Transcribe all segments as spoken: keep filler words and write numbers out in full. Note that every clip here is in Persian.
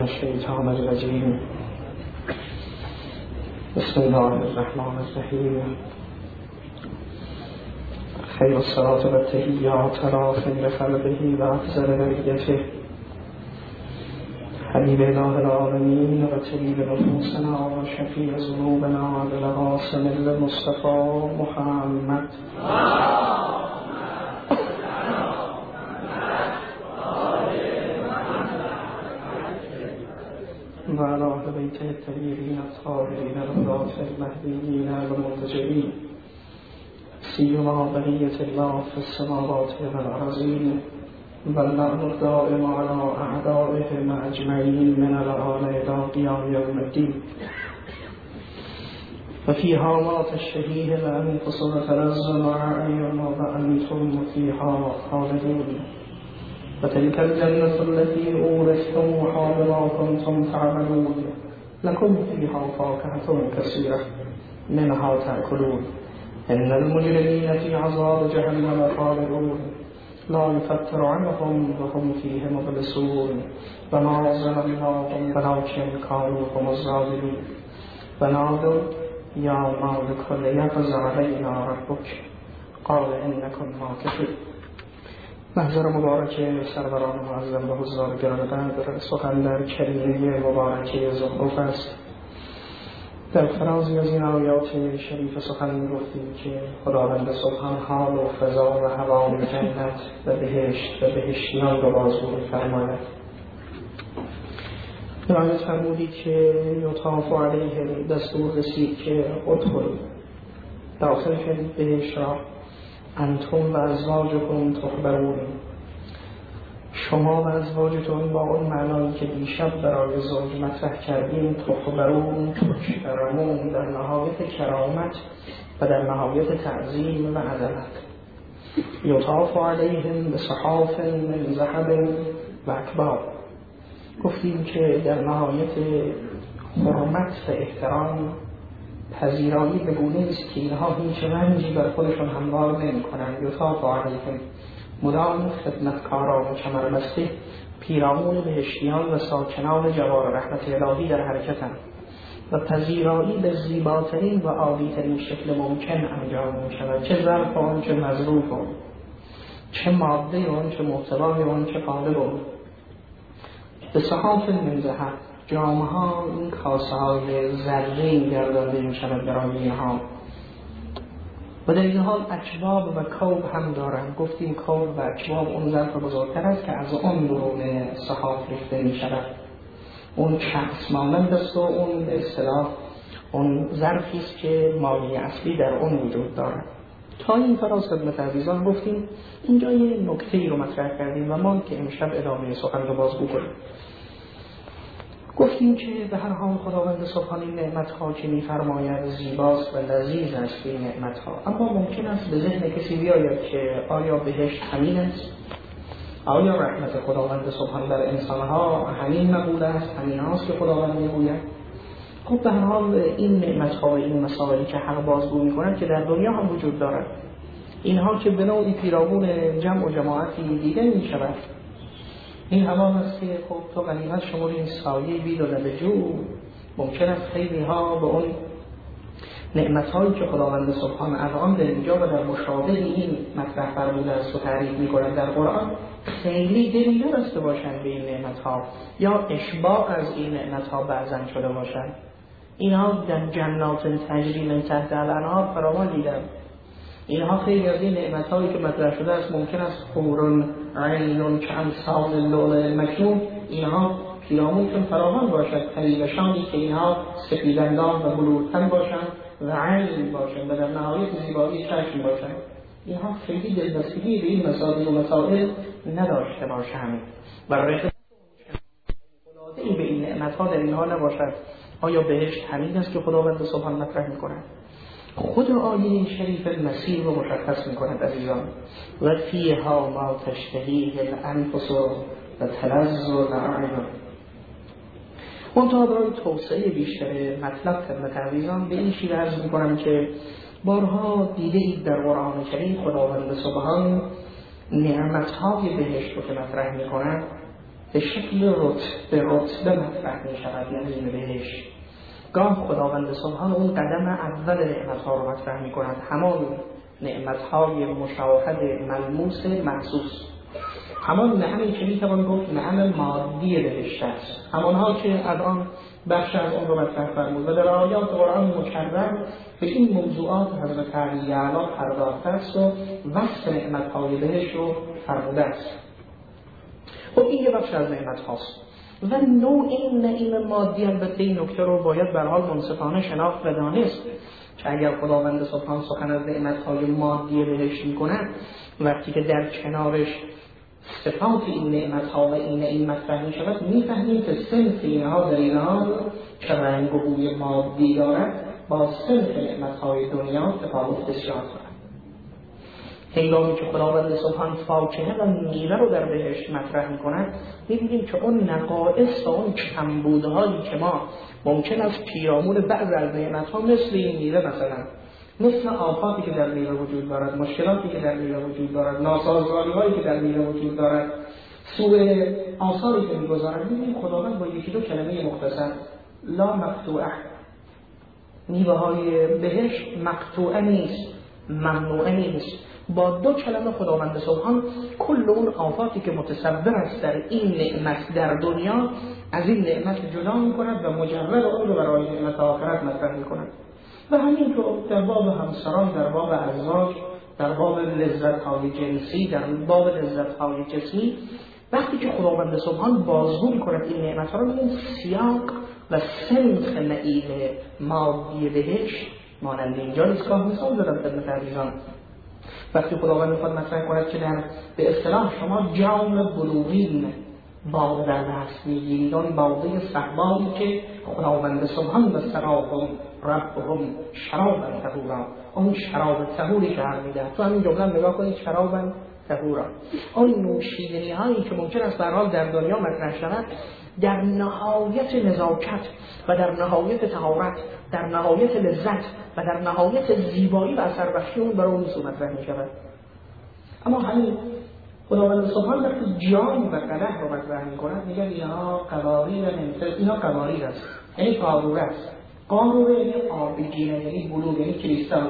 الشیطان الرجیم. بسم الله الرحمن الرحیم. خیر الصلاة و التحیات راف بقلبه و افضل بریته حبیب اله العالمین و طبیب نفوسنا و شفیع ذنوبنا بالقاسم المصطفى محمد و علی اهل بیته الطیبین الطاهرین الهداة المهدیین المرتجعین سیما بقیة الله في السماوات والأرضین و اللعن الدائم على أعدائهم أجمعین من الآن إلی قیام یوم الدین. و فی هامات الشهیه الأنفس تلظ الأعین و أنتم فیها خالدون. وتلك الجنة التي أورثتموها بما كنتم تعملون لكم فيها فاكهة كثيرة منها تأكلون إن المجرمين في عذاب جهنم خالدون لا يفتر عنهم وهم فيه مبلسون وما ظلمناهم ولكن كانوا هم الظالمين ونادوا يا مالك ليقض علينا ربك قال إنكم ماكثون. محضر مبارک سروران معظم و حضار گرانقدر، سخن در کلمه مبارکه زخرف است. در فرازی از این آیات شریف سخن می‌گفتیم که خداوند سبحان حال و فضا و هوای جنت و بهشت و بهشتیان را بازگو می‌فرماید. در آیات فرمودید که یطاف علیهم، دستور رسید که ادخلوا، داخل شدید بهشت را، انتم و ازواجکم تخبرون، شما و ازواجتون با اون معنایی که دیشب برای زوج مطرح کردیم، تخبرون، تکرمون، در نهایت کرامت و در نهایت تعظیم و عظمت. یطاف علیهم بصحاف من ذهب و اکباب، گفتیم که در نهایت حرمت و احترام پذیرایی به گونه است که اینها هیچ رنجی بر خودشون هموار نمی کنند. یطاف علیهم، مدام خدمتکاران و کمربسته پیرامون بهشتیان و ساکنان جوار رحمت الهی در حرکتند و پذیرایی به زیباترین و عالی‌ترین شکل ممکن انجام می شود، چه ظرف آن، چه مظروف آن، چه ماده آن، چه محتوای آن، چه قالب آن. به صحاف من ذهب، جامه ها، این کاسه های زرین گردانده می شود برای اینها. و در این حال اکواب و کوب هم دارند. گفتیم کوب و اکواب اون ظرف بزرگتر است که از اون درون صحاف ریخته می شود. اون شخص مانند است و اون به اصطلاح اون ظرفی است که مایه اصلی در اون وجود دارد. تا این فراز خدمت عزیزان گفتیم اینجا یه نکته‌ای رو مطرح کردیم و ما که امشب ادامه سخن رو بازگو کنیم. گفتیم که به هر حال خداوند سبحان این نعمت‌ها که می‌فرماید زیباست و لذیذ است این نعمت‌ها، اما ممکن است به ذهن کسی بیاید که آیا بهشت همین است؟ آیا رحمت خداوند سبحان در انسان‌ها همین مقول است؟ همین است که خداوند می‌گوید؟ خب به هر حال این نعمت‌ها و این مسائلی که حق بازگو می‌کنند که در دنیا هم وجود دارد، اینها که به نوعی پیرامون جمع و جماعتی دیده می‌شود، این همان است که خب تو غنیمت شمول این سایه بید و لبجو. ممکن است خیلی ها به اون نعمت‌هایی که خداوند سبحان الان در اینجا و در مشابه این مطرح فرموده است و تعریف می‌کنند در قرآن خیلی دلی نبسته باشند به این نعمت‌ها یا اشباع از این نعمت‌ها بعضن شده باشند. اینها در جنات تجری من تحت الانهار فراوان دیدن. اینها خیلی از این نعمت‌هایی که مطرح شده است ممکن است حورن عینون که امثال اللؤلؤ المکنون، اینها پیرامونشون فراوان باشد، پریوشانی که اینها سپیداندام و بلورتن باشند و عین باشند و در نهایت زیبایی چشم باشند. اینها خیلی دلبستگی به این مسائل و مسائل نداشته باشند و رفت خدایی به این نعمت‌ها در اینها نباشد. آیا بهشت همین است که خداوند سبحان مطرح می‌کند؟ خود آیه شریف المسیر رو مشخص می‌کند عزیزان. و فیها ما تشتهیه الانفس و تلذ الاعین. منتها برای توسعه بیشتر مطلب خدمت عزیزان به این شیوه عرض می‌کنم که بارها دیده اید در قرآن کریم خداوند سبحان نعمت‌های بهشت رو که مطرح می‌کند به شکل رتبه رتبه مطرح می شود، یعنی بهشت. گاه خداوند سبحان اون قدم اول نعمت‌ها رو مطرح می کند، همان نعمت‌های مشاهد ملموس محسوس، همان نعمی که می توان گفت نعم مادی بهشت است، همانها که الان بخش از اون رو مطرح فرمود و در آیات قرآن مکرر به این موضوعات حضرت علی اعلی پرداخته است و وصف نعمت‌های بهشت رو فرموده است. خب این یه بخش از نعمت هاست و نوع این نعیم مادی، البته این نکته رو باید به حال منصفانه شناخت و دانست که اگر خداوند سبحان سخن از نعمت‌های مادی بهشت می‌کند، وقتی که در کنارش صفات این نعمت‌ها و این نعیم مطرح می‌شود، می‌فهمیم که صنف اینها در این حال که رنگ و بوی مادی دارد با صنف نعمت‌های دنیا تفاوت بسیار دارد. هنگامی که خداوند سبحان فاکهه و میوه رو در بهشت مطرح می‌کند، می‌بینیم که اون نقائص و اون کمبودهایی که ما ممکن است پیرامون بعض از نعمت‌ها مثل این میوه مثلا، مثل آفاتی که در میوه وجود دارد، مشکلاتی که در میوه وجود دارد، ناسازگاری‌هایی که در میوه وجود دارد، سوء آثاری که می‌گذارد، می‌بینیم خداوند با یکی دو کلمه مختصر لا مقطوعه، میوه‌های بهشت مقطوعه نیست، ممنوعه نیست، با دو کلمه خداوند سبحان کل اون آفاتی که متصور است در این نعمت در دنیا از این نعمت جدا می‌کند و مجرد اون رو برای نعمت آخرت مطرح می‌کند. و همینطور در باب همسران، در باب ازواج، در باب لذت‌های جنسی، در باب لذت‌های جسمی، وقتی که خداوند سبحان بازگو می‌کند این نعمت‌ها رو، این سیاق و سنخ نعیم مادی بهشت مانند اینجا نیست. که مثال زدم خدمت عزیزان، وقتی خداوند می‌خواد مطرح کند که در به اصطلاح شما جام بلوغین باده در دست می‌گیرید، آن باده صحبایی که خداوند سبحان و سراهم ربهم شرابا طهورا، اون شراب طهوری که هر می‌دهد. تو همین جمله نگاه کنید، شرابا طهورا، آن نوشیدنی‌هایی که ممکن است به هر حال در دنیا مطرح شود در نهایت نزاکت و در نهایت طهارت، در نهایت لذت و در نهایت زیبایی و اثربخشی اون برای اون صورت مطرح می‌شود. اما همین خداوند سبحان وقتی جام و قدح رو مطرح می‌کند، میگه اینها قواریر نمثل، اینا قواریر است، یعنی قاروره است. قاروره یعنی آبگینه، یعنی بلوغ، یعنی کریستال.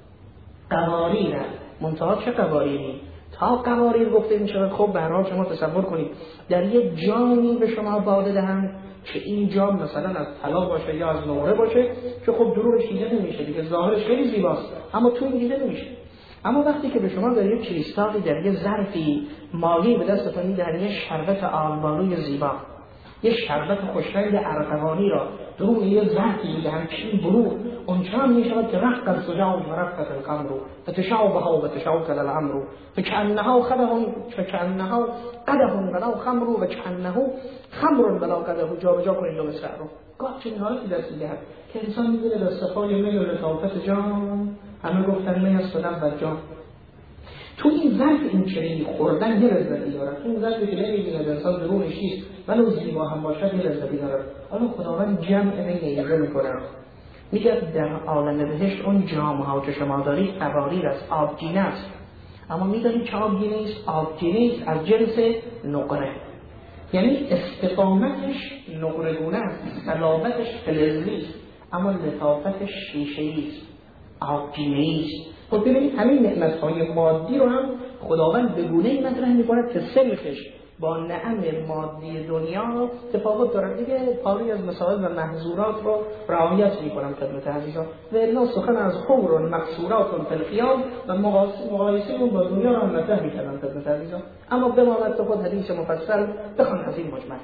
قواریر منتها چه قواریری؟ تا قواریر گفته می‌شود. خب به هر حال شما تصور کنید در یک جامی به شما باده دهند که این جام مثلا از طلا باشه یا از نقره باشه که خب دروغش دیده نمیشه دیگه، ظاهرش خیلی زیباست اما تو دیده نمیشه. اما وقتی که به شما در یک کریستالی، در یک ظرفی مایع به دستتون میدهند یه شربت آلبالوی زیبا، یه شربت خوشرنگ ارغوانی را درون یه ظرفی میدهند که این بلوغ اونچنان میشود که رق الزجاج و رقت القمر فتشابه و تشاکل الامر فکأنها خدح فکأنها قدح بلا خمر و کأنه خمر بلا قدح. جا به جا کنید دو مصرع رو. گاه چنین حالتی دست میدهد که انسان میبینه در صفای می و لطافت جام، همه گفتن می است و نبود جام. تو این ظرف این چنین خوردن یه لذتی دارد، تو این ظرفی که نمی‌بیند انسان درونش چیست ولو زیبا هم باشد یه لذتی دارد. حالا خداوند جمع بین اینجا می‌کند، میگه در عالم بهشت اون جام‌ها که شما دارید قواریر است، آبگینه است. اما می‌دانید چه آبگینه است؟ آبگینه است از جنس نقره، یعنی استقامتش نقره‌گونه است، صلابتش فلزی است، اما لطافتش شیشه‌ای است، آبگینه‌ای است. خب ببینید همین نعمت‌های مادی رو هم خداوند به گونه‌ای مطرح می‌کند که سلفش با نعم مادی دنیا تفاوت دارد. دیگه پاری از مسائل و محظورات رو رعایت می‌کنم خدمت عزیزان. و الا سخن از حور و مقصورات و تلخیام و مقایسه اون با دنیا رو هم مطرح می‌کنم خدمت عزیزان. اما بماند به خود حدیث مفصل بخوان از این مجمل.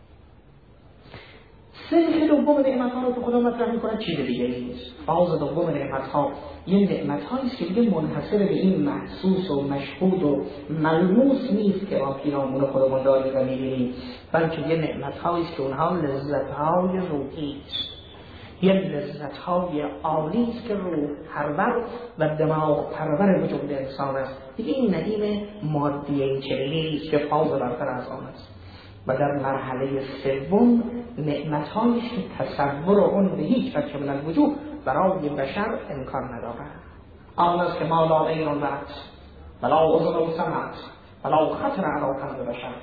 سنخ دوم نعمت‌ها رو که خدا مطرح می‌کند چیز دیگه نیست. فاز دوم نعمت‌ها یه نعمت‌هایی است که دیگه منحصر به این محسوس و مشهود و ملموس نیست که ما پیرامون خودمون داریم و می‌بینیم، بلکه یه نعمت‌هایی است که اونها لذت‌های روحی است. یه لذت‌های عالی است که روح پرور و دماغ پرور وجود انسان است. دیگه این نعیم مادی این چنینی است که فاز برتر از آن است. و در مرحله سوم نعمت‌هایی است که تصور آن به هیچ وجه من الوجوه برای بشر امکان ندارد. آن است که ما لا عین رأت ولا اذن سمعت ولا خطر علی قلب بشر.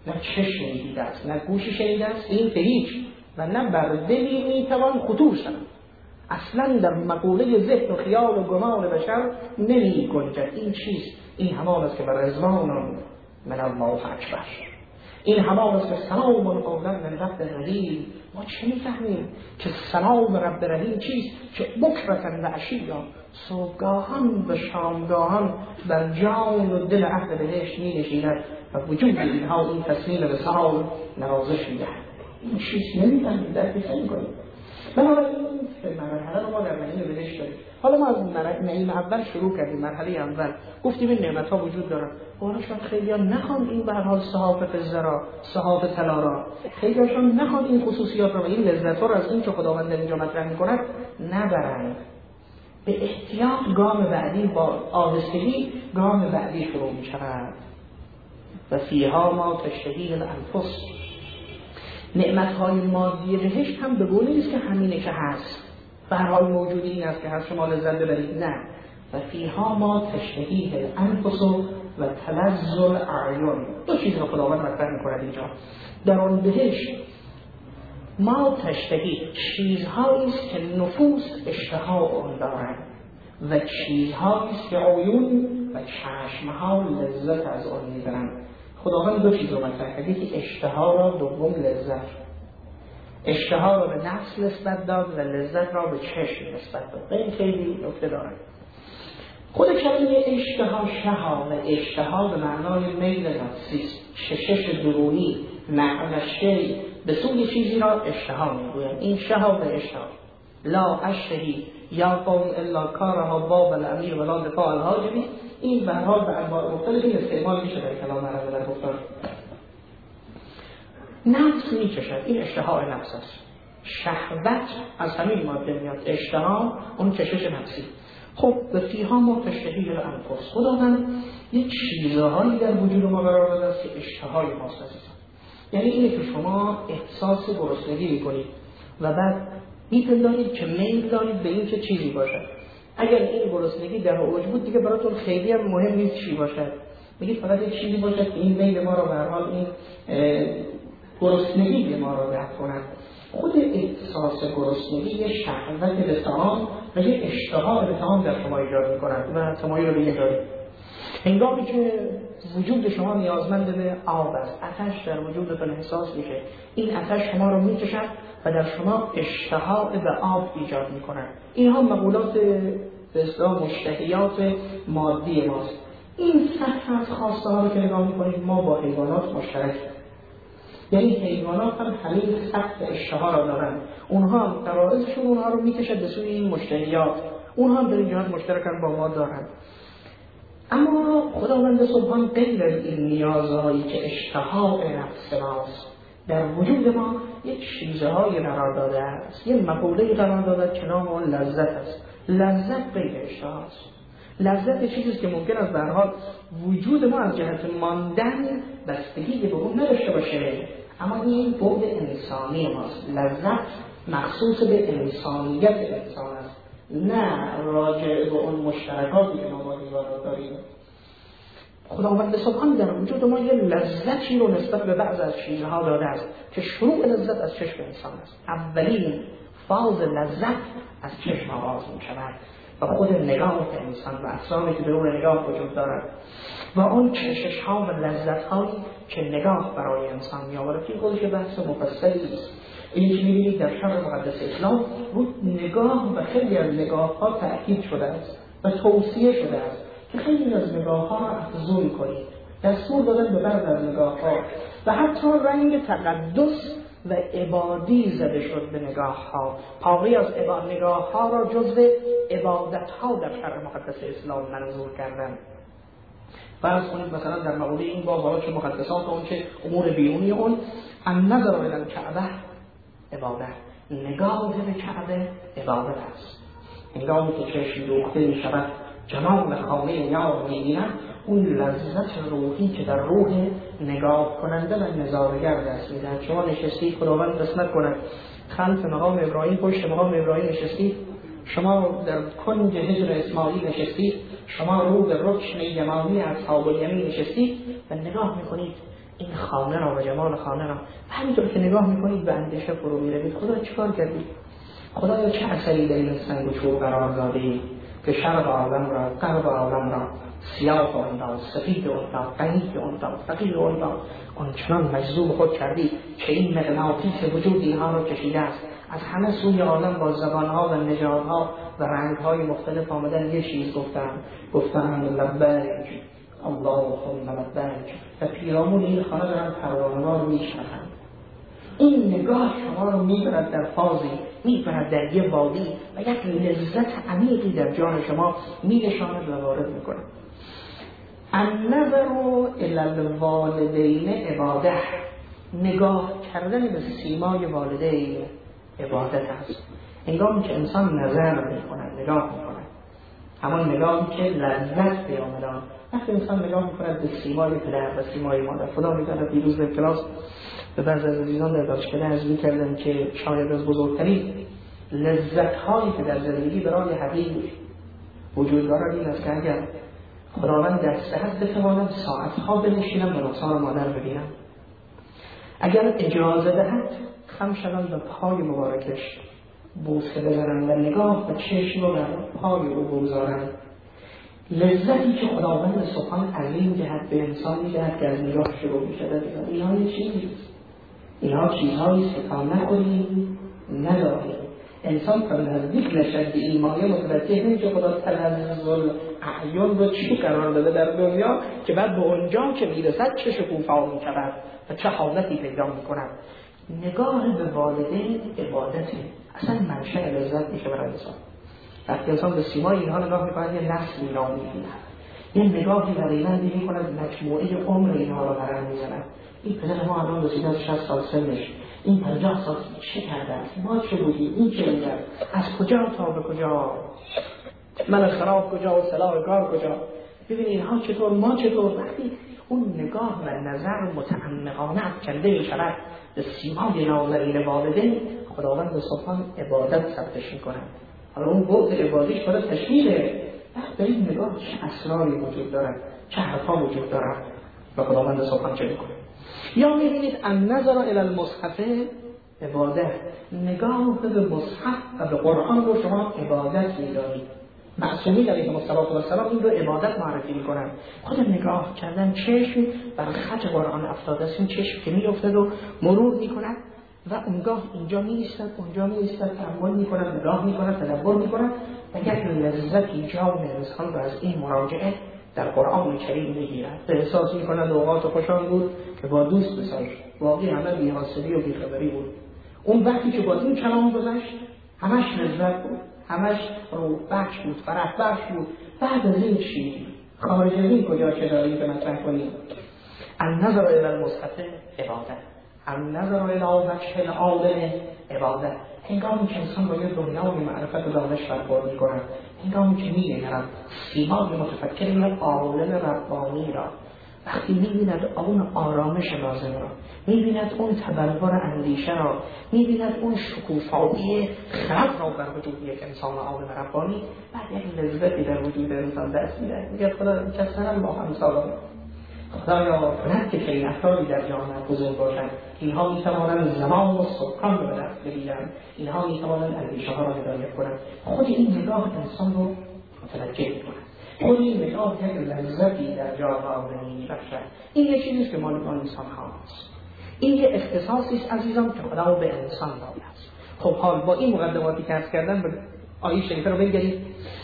نه چشم دیده است، نه گوشی شنیده است، این که هیچ، و نه بر دلی میتوان خطور شد. اصلا در مقوله ذهن و خیال و گمان بشر نمی گنجد. این چیست؟ این همان است که بر رضوان من الله اکبر، این همان است که سلام قولا من رب رحیم. ما چه میفهمیم که سلام رب رحیم چیست؟ که بکرتن و عشیا، صبحگاهان و شامگاهان در جان و دل اهل بهشت می نشیند و وجود اینها این تسلیم به سلام نوازش میدهد. این چیز نمیفهمیم، درک نمی‌کنیم. بنابراین این مرحله رو ما در نعیم بهشت داریم. حالا ما از نعیم اول شروع کردیم، مرحله اول گفتیم این نعمت ها وجود دارن. حالا شاید خیلی ها نخوان این به هر حال صحاف فضه را، صحاف طلا را، خیلی هاشون نخوان این خصوصیات را و این لذت ها را از این که خداوند اینجا مطرح می‌کند نبرند. به احتیاط گام بعدی با آهستگی گام بعدی شروع می‌شود. و فیها ما تشتهی الانفس. نعمت‌های مادی بهشت هم به گونه نیست که همینه که هست، به هر حال موجود این است که هست شما لذت ببرید، نه. و فیها ما تشتهی الانفس و تلذ الاعین. دو چیز رو خداوند مطرح می‌کند اینجا. در آن بهشت ما تشتهی چیزهایی است که نفوس اشتها آن دارند و چیزهایی است که عیون و چشم‌ها لذت از آن می‌برند. خداوند دو چیز رو مطرح کرد، یکی اشتها را، دوم لذت. اشتها را به نفس نسبت داد و لذت را به چشم نسبت داد. این خیلی نکته داره. خود کلمه اشتها، شها و اشتها به معنای میل نفسی است، ششش درونی، نقل به سوی چیزی را اشتها میگویم. این شها و اشتها. لا اشتهی یا قوم الا کارها باب الامیر ولا دفاع الحاجبی. این به هر حال به انواع مختلفی استعمال میشه در کلام عربی در گفتار. نفس میکشد، این اشتها نفس است. شهوت از همین ماده میاد، اشتها اون کشش نفسی. خب به فیها ما تشتهی الانفس، خداوند یه چیزهایی در وجود ما قرار داده است که اشتهای ماست عزیزان. یعنی اینه که شما احساس گرسنگی میکنید و بعد میپندارید که میل دارید به این که چیزی باشد. اگر این گرسنگی در اوج بود دیگه براتون خیلی هم مهم نیست چی باشد، میگید فقط یک چیزی باشد که این میل ما رو به هر حال این گرسنگی ما رو رفع کند. خود احساس گرسنگی یه شهوت به طعام و یه اشتها به طعام در شما ایجاد می‌کند و تمایل رو به این دارید. هنگامی که وجود شما نیازمند به آب است، آتش در وجودتون احساس میشه، این آتش شما رو میکشد و در شما اشتها به آب ایجاد میکنند. اینها مقولات به اصطلاح مشتهیات مادی ماست. این سطح از خواسته ها رو که نگاه میکنید ما با حیوانات مشترک، یعنی حیوانات هم همین سطح اشتها را دارند. اونها هم غرایزشون اونها رو میکشد به سوی این مشتهیات، اونها هم در این جهت مشترکن با ما دارند. اما خداوند سبحان غیر از این نیازهایی که اشتها نفس ماست در وجود ما یک چیزهایی قرار داده است، یک مقوله قرار داده که نام آن لذت است. لذت غیر اشتها است. لذت چیزی است که ممکن است به هر حال وجود ما از جهت ماندن بستگی به اون نداشته باشه، اما این بعد انسانی ماست. لذت مخصوص به انسانیت انسان است، نه راجع به اون مشترکاتی که ما با حیوانات داریم. خداوند سبحان در وجود ما یه لذتی رو نسبت به بعض از چیزها داده است که شروع لذت از چشم انسان است. اولین فاز لذت از چشم آغاز می شود و خود نگاه انسان و اجسامی که در نگاه وجود دارد و اون چشش ها و لذت هایی که نگاه برای انسان می آورد که خودش بحث مفصلی است. این که می‌بینید در شرح مقدس اسلام رو نگاه و خیلی از نگاه ها تأکید شده است و توصیه شده است که خیلی از نگاه ها را افزون کنید. دستور دادن به بعض از نگاه ها و حتی رنگ تقدس و عبادی زده شد به نگاه ها. پاقی از نگاه ها را جزو عبادت ها در شرح مقدس اسلام منظور کردن. فرض کنید مثلا در مقوله این باب حالا چه مقدسات اون که امور بیرونی اون ان نظر الی الکعبه عبادت، نگاه به کعبه عبادت است. هنگامی که چشم دوخته می شود جمال خانه یار می بیند، اون لذت روحی که در روح نگاه کننده و نظارگر دست می دهد. شما نشستید، خداوند قسمت کند خلف مقام ابراهیم، پشت مقام ابراهیم نشستید، شما در کنج حجر اسماعیل نشستید، شما رو به رکن یمانی اصحاب الیمین نشستید و نگاه می کنید این خانه را و جمال خانه را همینطور که نگاه میکنید به اندیشه فرو میروید. خدا چیکار کردی؟ خدایا چه اثری در این سنگ و چوب قرار دادی که شرق عالم را، غرب عالم را، سیاه اون را، سفید اون را، غنی اون را، فقیر اون را آنچنان مجذوب خود کردی که این مغناطیس وجود اینها را کشیده است. از همه سوی عالم با زبانها و نژادها و رنگهای مختلف آمدن یه چیز گفتن، گفتن لبیک اللهم لبیک و پیرامون این خانه دارن پروانه‌ها رو میشنوند. این نگاه شما رو میبرد در فازی، میبرد در یه وادی و یک لذت عمیقی در جان شما مینشاند و وارد میکنه. النظر الی الوالدین عباده، نگاه کردن به سیمای والدین عبادت است. هنگامی که انسان نظر میکند، نگاه میکند، همان نگاهی که لذت بیامدان. وقتی انسان نگاه میکند به سیمای پدر و سیمای مادر، خدا میداند دیروز در کلاس به بعض از عزیزان در دانشکده عرض می‌کردم که شاید از بزرگترین لذت‌هایی که در زندگی برای حبیب وجود دارد این است که اگر خداوند در صحت بتواند ساعت‌ها بنشینم و رخسار مادر ببینم، اگر اجازه دهد خم شدم به پای مبارکش بوسه بزنم و نگاه و چشم رو بر پای او بگذارم، لذتی که خداوند سبحان عظیم جهت به انسان می‌دهد که از نگاه شروع می‌شود. اینها یه چیزیست، اینها چیزهایی که تا نخوریم نداریم. انسان تا نزدیک نشد به این مایه متوجه نمیشه خدا تنزل اعیان رو چی قرار داده در دنیا که بعد به اونجا که میرسد چه شکوفا می‌شود و چه حالتی پیدا می‌کند. نگاه به والدین عبادته، اصلا منشأ لذت میشه برای انسان. وقتی انسان به سیمای اینها نگاه می‌کند یه نسلی را می‌بیند، یه نگاهی دقیقاً می‌کند مجموعه عمر اینها را برام می‌زند. این پدر ما الان رسیده از شصت سال سنش، این پنجاه سال چه کرده است، ما چه بودیم، این چه می‌کرد، از کجا تا به کجا، من خراب کجا و صلاح کار کجا. ببین اینها چطور، ما چطور. وقتی اون نگاه و نظر متعمقانه افکنده می‌شود به سیمای نازنین والدین، خداوند سبحان عبادت ثبتش می‌کند. حالا اون بعد عبادیش برای تشمیله. در این نگاه چه اسراری وجود دارد، چه حرفا وجود دارد و خداوند سبحان چه می‌کند. یا می‌بینید النظر الی المصحف عبادت، نگاه به مصحف و به قرآن رو شما عبادت می‌دانید. معصومین علیهم السلام این رو عبادت معرفی می‌کنند. خود نگاه کردن چشم بر خط قرآن افتاده است، این چشم که می‌افتد و مرور می‌کند و اونگاه اینجا می‌ایستد، اونجا می‌ایستد، تأمل می‌کند، نگاه می‌کند، تدبر می‌کند و یک لذتی جان انسان را از این مراجعه در قرآن کریم می‌گیرد. احساس می‌کند اوقات خوشان بود که با دوست بسازد، واقعی همه بی‌حاصلی و بی‌خبری بود. اون وقتی که با این کلام گذشت همش لذت بود، همش روح بخش بود، فرح بخش بود. بعد از این چی؟ خارج از این کجا چه داریم که مطرح کنیم؟ النظر الی المصحف عبادت، النظر الی وجه العالم عبادت. هنگامی که انسان با یه دنیای معرفت و دانش برخورد می‌کند، هنگامی که می‌بیند سیمای متفکر عالم ربانی را، وقتی می‌بیند اون آرامش لازم را، می‌بیند اون تبلور اندیشه را، می‌بیند اون شکوفایی خرد را بر وجود یک انسان عالم ربانی، بعد یک لذتی در وجود انسان دست می‌دهد. میگه خدا کسرم با همسالان، خدایا کند که چنین افرادی در جامعه بزرگ باشند، اینها می‌توانند زمان و سکان رو به دست بگیرند، اینها می‌توانند اندیشه‌ها را هدایت کنند. خود این نگاه انسان رو متوجه می‌کند. خود این نگاه یک لذتی در جان آدمی می‌بخشد. این یک چیزیست که مال آن انسان هاست. این یک اختصاصی است عزیزان که خدا به انسان داده است. خب حال با این مقدماتی که عرض کردم به آیه شریفه رو بگیرید.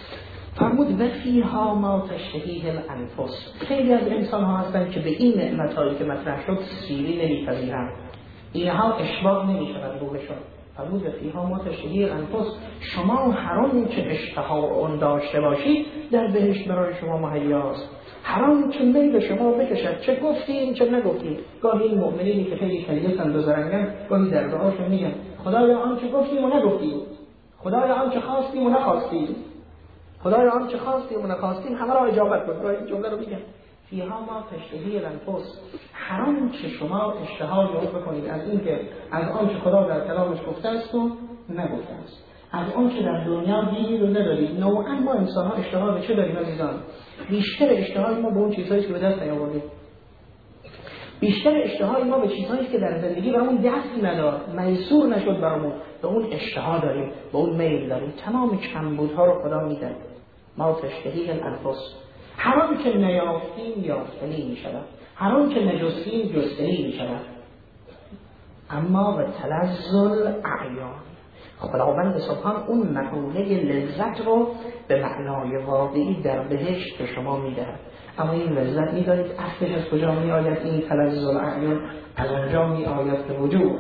فرمود و فیها ما تشتهیه الانفس. خیلی از انسان ها هستند که به این نعمتایی که مطرح شد سیری نمی‌پذیرند، اینها اشباع نمی‌شود روحشون. فرمود و فیها ما تشتهیه الانفس، شما حرامی که اشتها اون داشته باشید در بهشت برای شما مهیاست. حرامی که میل شما بکشد، چه گفتیم چه نگفتیم. گاهی این مؤمنینی که خیلی کلیسند و زرنگن گاهی در دعاشون میگن خدایا آنچه گفتیم و نگفتیم، خدایا آنچه خواستیم و نخواستیم، خدایا آنچه خواستیم و نخواستیم همه را اجابت کن. این جمله رو میگن فیها ما تشتهی الانفس، حرام که شما اشتها رو بکنید از این که از آنچه خدا در کلامش گفته است و نگفته است، از آنچه در دنیا دیدید و ندارید. نوعا ما انسان ها اشتها به چه داریم عزیزان؟ بیشتر اشتهای ما به اون چیزهایی که به دست نیاوردیم. بیشتر اشتهای ما به چیزهایی که در زندگی برامون دست نداد، میسور نشد برامون، به اون اشتها داریم، به اون میل داریم. تمام کمبودها رو خدا میده. ما تشتهی الانفس، هر آن که نیافتیم یافتنی میشود، هر آن که نجستیم جستنی میشود. اما و تلذذ اعیان، خداوند سبحان اون مقوله لذت رو به معنای واقعی در بهشت به شما میدهد. اما این لذت میدانید اصلش از کجا می آید؟ این تلذذ الاعیان از آنجا می آید که وجوه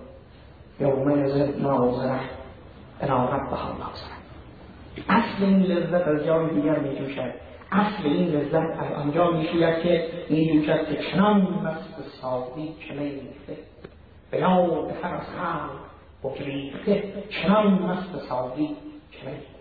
یومئذ ناظره الی ربها ناظره. اصل این لذت از جای دیگر می جوشد. اصل این لذت از آنجا می شوید که می جوشد که چنان مست ساقی کلیخته به یاد هر از خلق بگریخته، چنان مست ساقی کلیخته.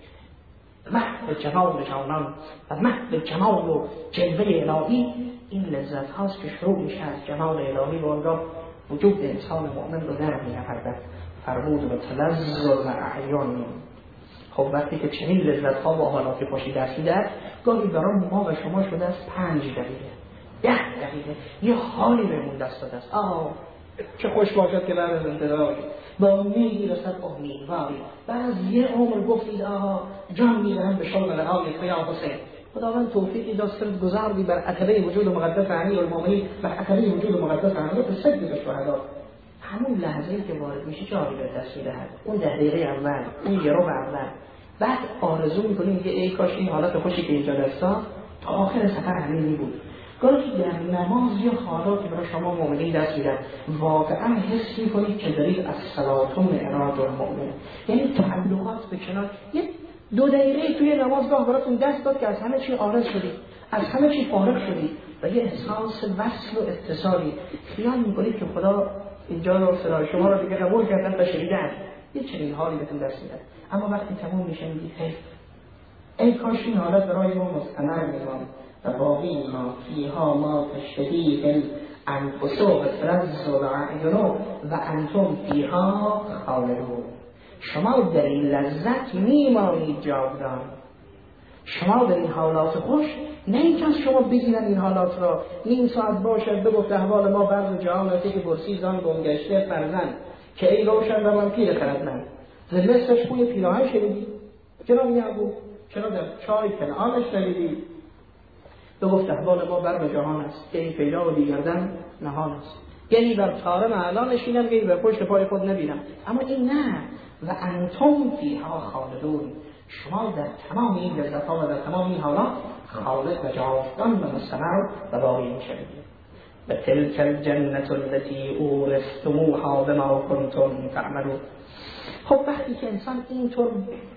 مهد جمال جانان و مهد جمال و جلوه الهی، این لذت هاست که شروع میشه از جمال الهی و آنگاه وجود انسان مؤمن رو در می‌آورد. فرمود و تلذذ الاعیان. خب وقتی که چنین لذت ها با حالات خوشی رسیده، گاهی برای ما و شما شده است پنج دقیقه، ده دقیقه یه حالی بهمون دست داده است. آه چه خوش باشد که بعد از انتظاری با میلی رسد امیدواری. بعد از یه عمر گفتید آها جان میدهم به شغل رهایی یا حسین. خداوند توفیقی داد گذاردی بر عتبه وجود مقدس امیرالمومنین، بر عتبه وجود مقدس امیرالمومنین به سجده شهدا. همون لحظه‌ای که وارد میشه چه حالی به دست میدهد؟ اون ده دقیقه اول، اون یه رو اول. بعد آرزو میکنیم که ای کاش این حالت خوشی که اینجا دستا تا آخر سفر همین بود. گاهی در نماز یا حالاتی برای شما مؤمنین دست میدن، واقعا حس میکنید که دارید از صلات و معراج المؤمن، یعنی تعلقات به کنار. یه دو دقیقه توی نمازگاه براتون دست داد که از همه چی عارض شدید، از همه چی فارغ شدید و یه احساس وصل و اتصالی. خیال میکنید که خدا اینجا رو صدای شما رو دیگه قبول کردن و شنیدن، یه چنین حالی بهتون دست میدن. اما وقتی تموم میشه میگید ای کاش این حالت برای ما مستمر میماند و باقی ما فیها ما تشتهی الانفس و تلذذ الاعیان و انتم فیها خالدون. شما در این لذت میمانید جاودان. شما در این حالات خوش، نه اینکه شما بگیرن این حالات را نیم ساعت باشد بگفت احوال ما برد جهانتی که برسی زان گمگشته فرزند که ای روشن و من پیر خردمند. زلستش بوی پیراهن شنیدی؟ جناب یعقوب چرا در چای کنعانش شنیدی؟ بگفت احوال ما برد جهان است که این پیدا و دیگردن نهان است. یعنی بر تارم اعلان نشینم، یعنی بر پشت پای خود نبینم. اما این نه. و انتم فیها خالدون، شما در تمام این لذت‌ها و در تمام این حالات خالد و جاودان و مستمر و باقی می‌شوید. و تلک الجنة التي اورثتموها بما کنتم تعملون. خب وقتی که انسان اینطور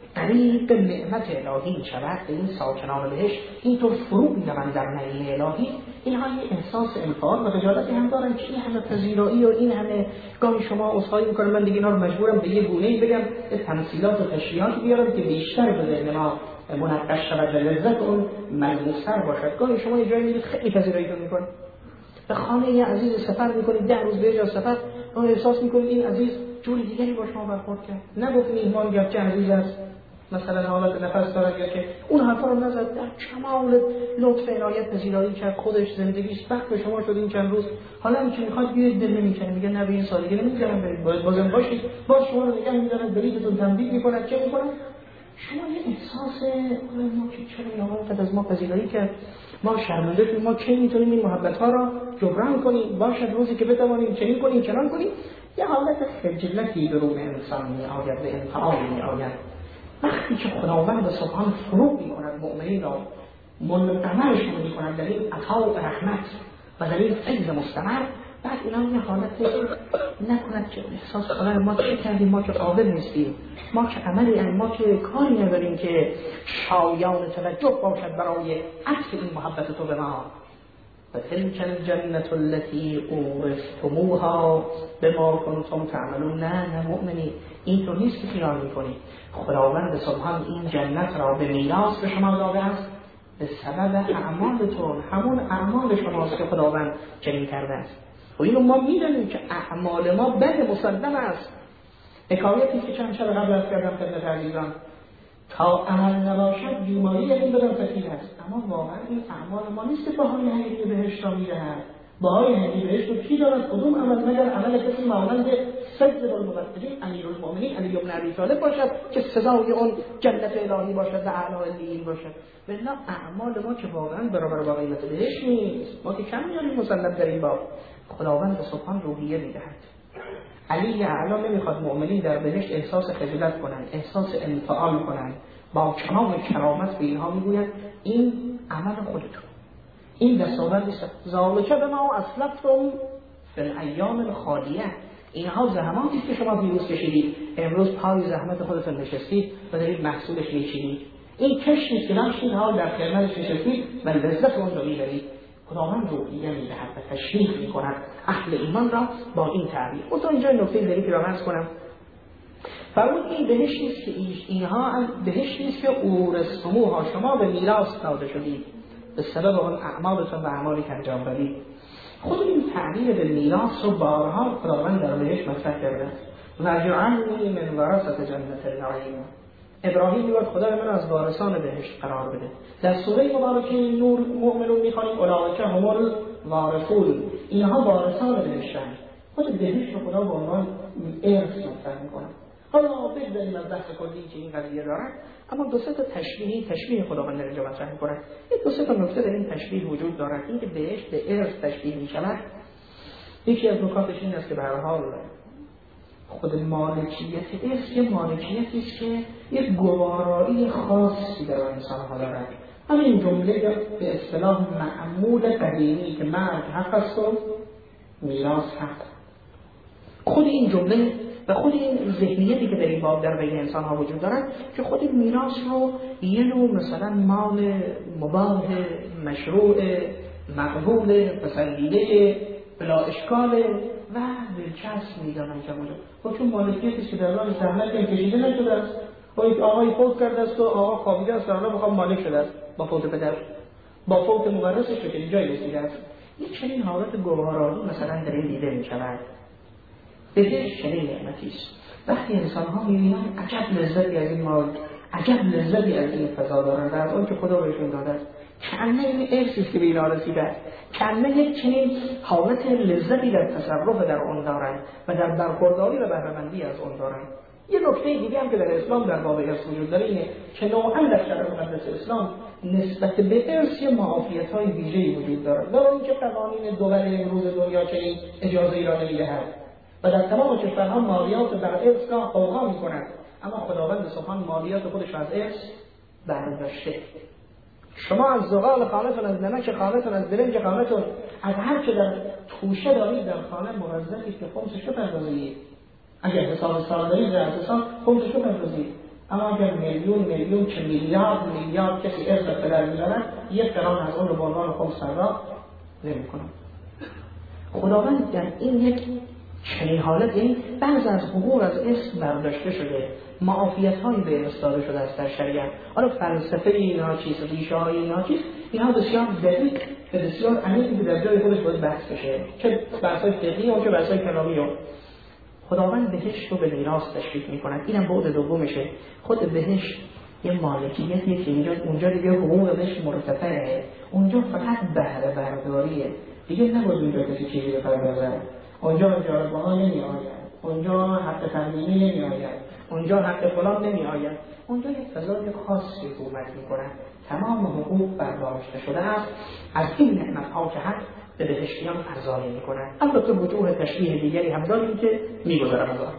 قریب نعمت الهی می‌شود، این ساکنان بهشت اینطور فرو می‌روند در نعیم الهی، اینها یه احساس انفعال و خجالتی هم دارن که این همه پذیرایی و این همه گاهی شما عذرخواهی می‌کنم من دیگه اینا رو مجبورم به یه گونه‌ای بگم، تمثیلات و تشریحاتی بیارم که بیشتر به ذهن ما منعکس شود و لذت اون ملموس‌تر باشد. گاهی شما یه جایی می‌رید خیلی پذیراییتون می‌کنید، به خانه یه عزیز سفر می‌کنید، ده روز به جا سفر، اون احساس می‌کنید این عزیز جور دیگری با شما برخورد کرد. نگفت میهمان گرچه عزیز است، مثلا حالت نفس دارد یا که اون حرفا رو نزد، در کمال لطف عنایت پذیرایی کرد، خودش زندگیش وقت به شما شد این چند روز. حالا اینکه میخواد بیاید دل نمیکنه، میگه نه به این سادگی نمیذارم برید، باید بازم باشید، باز شما رو نگه میدارن، بلیتتون تمدید میکنن، چه میکنن؟ شما یه احساس ما که چرا این آقا قد از ما پذیرایی کرد، ما شرمنده شدیم، ما کی میتونیم این محبت ها را جبران کنیم؟ باشد روزی که بتوانیم چنین کنیم چنان کنیم. یه حالت خجالتی به روح انسان میآید، به انفعال میآید. وقتی که خداوند سبحان فرو می‌کند مؤمنین را، منتمرشون می‌کند در این عطا و رحمت و در این فیض مستمر، بعد اینا یه حالت نکند که احساس کنند ما چه کردیم، ما که قابل نیستیم، ما که عملی یعنی ما که کاری نداریم که شایان توجه باشد برای عطف این محبت تو به ما. و تلک الجنة التي اورثتموها بما کنتم تعملون. نه نه مؤمنی، این تو نیست که خیال میکنی. خداوند سبحان این جنت را به میراث به شما داده است به سبب اعمالتون، همون اعمال شماست که خداوند چنین کرده است. و اینو ما میدونیم که اعمال ما بد مسلم است. حکایتی که چند شب قبل از کردم خدمت عزیزان، تا عمل نباشد بیماری این بدان فکیر است. اما واقعا این اعمال ما نیست که بهای حقیقی بهشت را میدهد. بهای هندی بهش رو کی دارد؟ کدوم عمل مگر عمل کسی مانند سید المبتدین امیرالمؤمنین علی بن ابی طالب باشد که سزای اون جنت الهی باشد و اعلی علیین باشد. بلا اعمال ما که واقعا برابر با قیمت بهش نیست. ما که کم میاریم مسلم در این باب. خداوند سبحان روحیه میدهد. علی اعلی نمیخواد مؤمنین در بهشت احساس خجالت کنند، احساس انفعال کنند، با کمال کرامت به اینها میگوید این عمل خودتون، این دستاورد نیست. ذالک بما اسلفتم فی الایام الخالیه، اینها زحماتی است که شما دیروز کشیدید، امروز پای زحمت خودتون نشستید و دارید محصولش میچینید. این کشتی که داشتید حال در خدمتش نشستید و لذت اون رو میبرید. خداوند روحیه میدهد و تشریح میکند اهل ایمان را با این تعبیر. اون اینجا نکته داری که را عرض کنم. فرمود این بهشت نیست که اینها بهشت نیست که اورثتموها، شما به میراث داده شدید به سبب اون اعمالتون و اعمالی که انجام دادید. خود این تعبیر به میراث رو بارها خداوند در بهشت مطرح کرده. و جعلنی من ورثة جنت النعیم. ابراهیم میگه خدای من از وارثان بهشت قرار بده. در سوره مبارکه نور مؤمنون میخوانیم اولئک هم الوارثون، اینها وارثان بهشتند. خود بهشت رو خدا به عنوان ارث مطرح میکنه. حالا بگذاریم از بحث کلی که این قضیه دارد، اما دو سه تا تشبیهی تشبیه خداوند در اینجا مطرح میکنه. این دو سه تا نکته در این تشبیه وجود دارد. این که بهشت به ارث تشبیه میشود، یکی از نکاتش این است که به هر حال خود مالکیت ارث یه مالکیتی است که یک گوارایی خاصی در انسان ها دارد. همین جمله به اصطلاح معمول قدیمی که مرگ حق است و میراث حق. خود این جمله و خود این ذهنیتی که در این باب در بین انسان ها وجود دارد که خود این میراث رو یه نوع مثلا مال مباح مشروع مقبول پسندیده بلا اشکال و دلچسب میدانند که موجود و چون مالکیتی که در راه زحمت کشیده نشده است و یک آقای فوت کرده است و آقا خوابیده است و بخوام مالک شده است با فوت پدر با فوت مورثش به جای رسیده است. یک چنین حالت گوهرایی مثلا در این دیده می شود. بهش چنین نعمتی است. وقتی انسان ها می‌بینند عجب لذتی از این مال، عجب لذتی از این فضا دارند از آن که خدا بهشون داده است، کنه این ارثی که به اینا رسیده است، کنه یک چنین حالت لذتی در تصرف در آن دارند و در برخورداری و بهره‌مندی از آن دارند. یه نکته دیگه هم که در اسلام در باب ارث وجود داره اینه که نوعاً در شرع مقدس اسلام نسبت به ارث معافیت‌های ویژه‌ای وجود دارد. در اینکه قوانین دول امروز دنیا چنین اجازه‌ای را نمی‌دهد و در تمام کشورها مالیات بر ارث را اوقا می‌کند، اما خداوند سبحان مالیات خودش از ارث برداشته. شما از زغال خانه‌تون، از نمک خانه‌تون، از برنج خانه‌تون، از هر چه در توشه دارید در خانه موظفید که خمسش رو بپردازید. اگر حساب سال دارید در حساب خمسش رو بپردازید. اما اگر میلیون میلیون چه میلیارد میلیارد کسی ارث پدر می‌دارد، یک قران از اون رو به عنوان خمس پرداخت نمی‌کنه. خداوند در این یک چنین حالت یعنی بعض از حقوق از اسم برداشته شده، معافیت‌هایی به ارث داده شده است در شریعت. حالا فلسفه اینها چیست، ریشه‌های اینها چیست، اینها بسیار دقیق و بسیار عمیقی که در جای خودش باید بحث بشه، چه بحث‌های فقهی و چه بحث‌های کلامی. و خداوند بهشت رو به میراث تشریح می‌کند. اینم بعد دومشه. خود بهشت یه مالکیتی که اینجا اونجا دیگه حقوق بهش مرتفعه، اونجا فقط بهره برداریه، دیگه نباید اونجا کسی چیزی بپردازه. اونجا جایگاه نمی آید، اونجا حق تنظیمی نمی آید، اونجا حق فلان نمی آید. اونجا یک فضای خاصی حکومت می کند. تمام حقوق برداشته شده است. از این نعمت ها که حق به بهشتیان ارزانی می کند. البته وجوه تشبیه دیگری هم داریم که می گذارم از آن.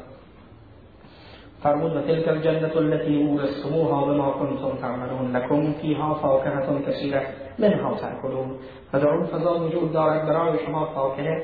فرمود و تلک الجنة التي اورثتموها بما کنتم تعملون لکم فیها فاکهة کثیرة منها تأکلون. و در اون فضا وجود دارد برای شما فاکهه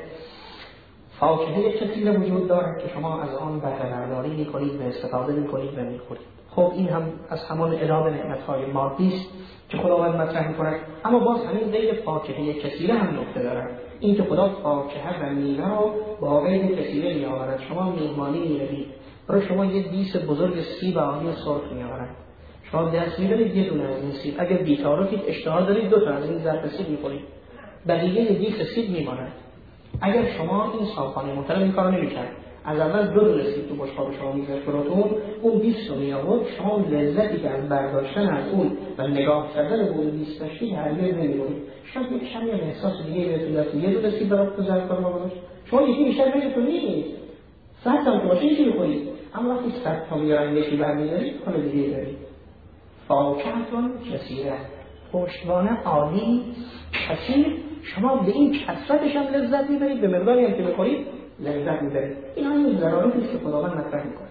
فاکهه کثیر وجود دارد که شما از آن بهره برداری می‌کنید و استفاده می‌کنید و می‌خورید. خب این هم از همان اعلام نعمت‌های مادی است که خداوند مطرح می‌کند، اما باز همین غیر فاکهه کثیر هم نکته دارد. این که خدا فاکهه و میوه رو با غیر کثیر می‌آورد. شما میهمانی می‌روید، برای شما یه دیس بزرگ سیب آبی سرخ می‌آورد. شما دست می‌برید یه دونه از این سیب، اگر بی‌تعارفید اشتها دارید دو تا از این ظرف سیب می‌خورید، بقیه دیس سیب می‌ماند. اگر شما این صاحبخانه محترم این کارو نمی‌کرد، از اول دو دونه سیب تو بشقاب شما میذاشت براتون، اون بیست رو می آورد، شما لذتی که از برداشتن از اون و نگاه کردن به اون بیست داشتید هرگز نمی‌برید. شاید یک کمی هم احساس دیگه بهتون دست یه دونه سیب برات تو ظرف ما گذاشت، شما یکی بیشتر بهتون نیست، صد تا که باشه یکی می‌خورید، اما وقتی صد تا میارن یکی برمی‌دارید کنه دیگه دارید. فاکه‌تون کثیره، پشتوانه عالی کثیر، شما به این کثرتش هم لذت می‌برید، به مقداری هم که بخورید لذت می‌برید. این همین ضرورتی است که خداوند مطرح می‌کنه.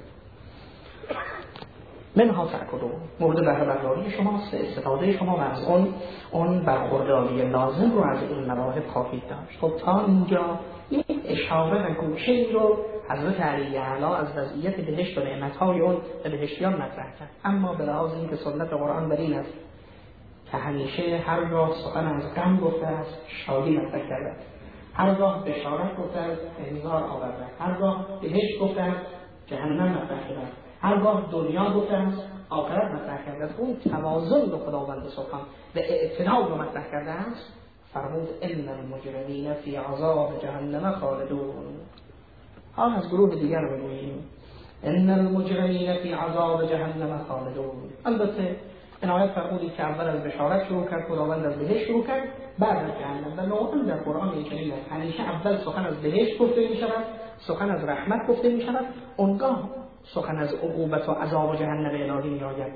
منها تأکلون، مورد بهره برداری شماست، استفاده شما و از اون اون برخورداری لازم رو از این مواهب خواهید داشت. خب تا اینجا این اشاره و گوشه رو حضرت علی اعلی از وضعیت بهشت و نعمت‌های اون به بهشتیان مطرح کرد. اما به لحاظ اینکه سنت قرآن بر این است که همیشه هر گاه سخن از غم گفته است شادی مطرح کرده است، هر گاه بشارت گفته است انذار آورده است، هر گاه بهشت گفته است جهنم مطرح کرده است، هر گاه دنیا گفته است آخرت مطرح کرده است. اون توازن رو خداوند سبحان و اعتدال رو مطرح کرده است. فرمود ان المجرمین فی عذاب جهنم خالدون. ها از گروه دیگر رو بگوییم ان المجرمین فی عذاب جهنم خالدون. البته این آیت فرمودی که اول از بشارت شروع کرد، خداوند از بهشت شروع کرد، بعد از جهنم. و نوعا در قرآن این چنین است، همیشه اول سخن از بهشت گفته می شود، سخن از رحمت گفته می شود، اونگاه سخن از عقوبت و عذاب جهنم الهی می آید.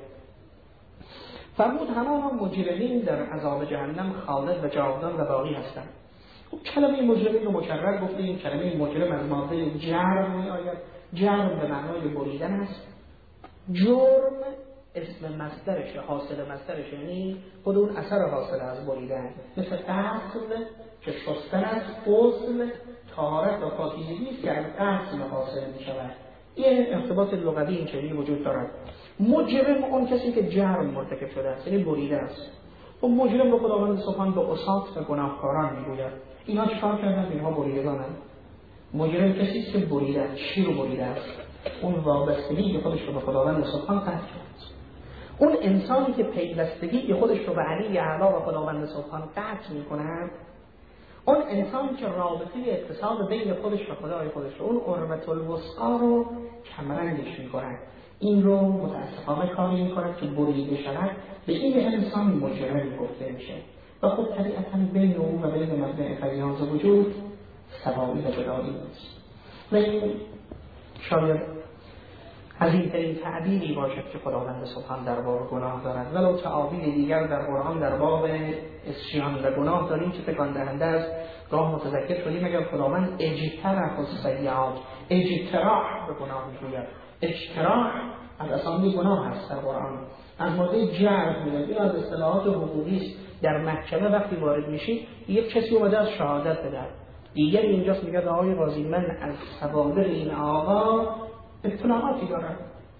فرمود همان مجرمین در عذاب جهنم خالد و جاودان و باقی هستند. کلمه مجرمین رو مکرر گفته، این کلمه مجرم از ماده جرم می آید. جرم به معنای بریدن است. جرم اسم مصدرش، حاصل مصدرش، یعنی خود اون اثر حاصل از بریدن، مثل غسل که شستن است، غسل طهارت و پاکیزگی است که از غسل حاصل می شود. این ارتباط لغوی این چنین وجود دارد. مجرم اون کسی که جرم مرتکب شده است، یعنی بریده است. و مجرم رو خداوند سبحان به عصات و گناهکاران میگوید. اینا چیکار کردن؟ اینها بریدگانند. مجرم کسی است که بریده است، شیر رو بریده است، اون وابستگی که خودش رو به خداوند سبحان قطع کرد. اون انسانی که پیوستگی خودش رو به علی اعلی و خداوند سبحان قطع می‌کند، اون انسانی که رابطه اتصال بین خودش و خدای خودش رو، اون قربت الوسقا رو کمرنگش می‌کند، این رو متاسفانه کاری می‌کند که بریده شود، به این انسان مجرم گفته میشه. و خب طبیعتاً بین او و بین مبدأ فیاض وجود سوایی و جدایی نیست. و این شاید عظیم‌ترین تعبیری باشد که خداوند سبحان در باب گناه دارد. ولو تعابیر دیگر در قرآن در باب عصیان و گناه داریم که تکان دهنده است. راه متذکر شدیم اگر خداوند اجتراح السیئات، اجتراح به گناه میگوید. اجتراح از اسامی گناه هست در قرآن. از ماده جرح میاد. این از اصطلاحات حقوقی است. در محکمه وقتی وارد میشید یک کسی اومده از شهادت بده، دیگری اینجاست میگه آقای قاضی من از صوابر این آقا اطلاعاتی دارم،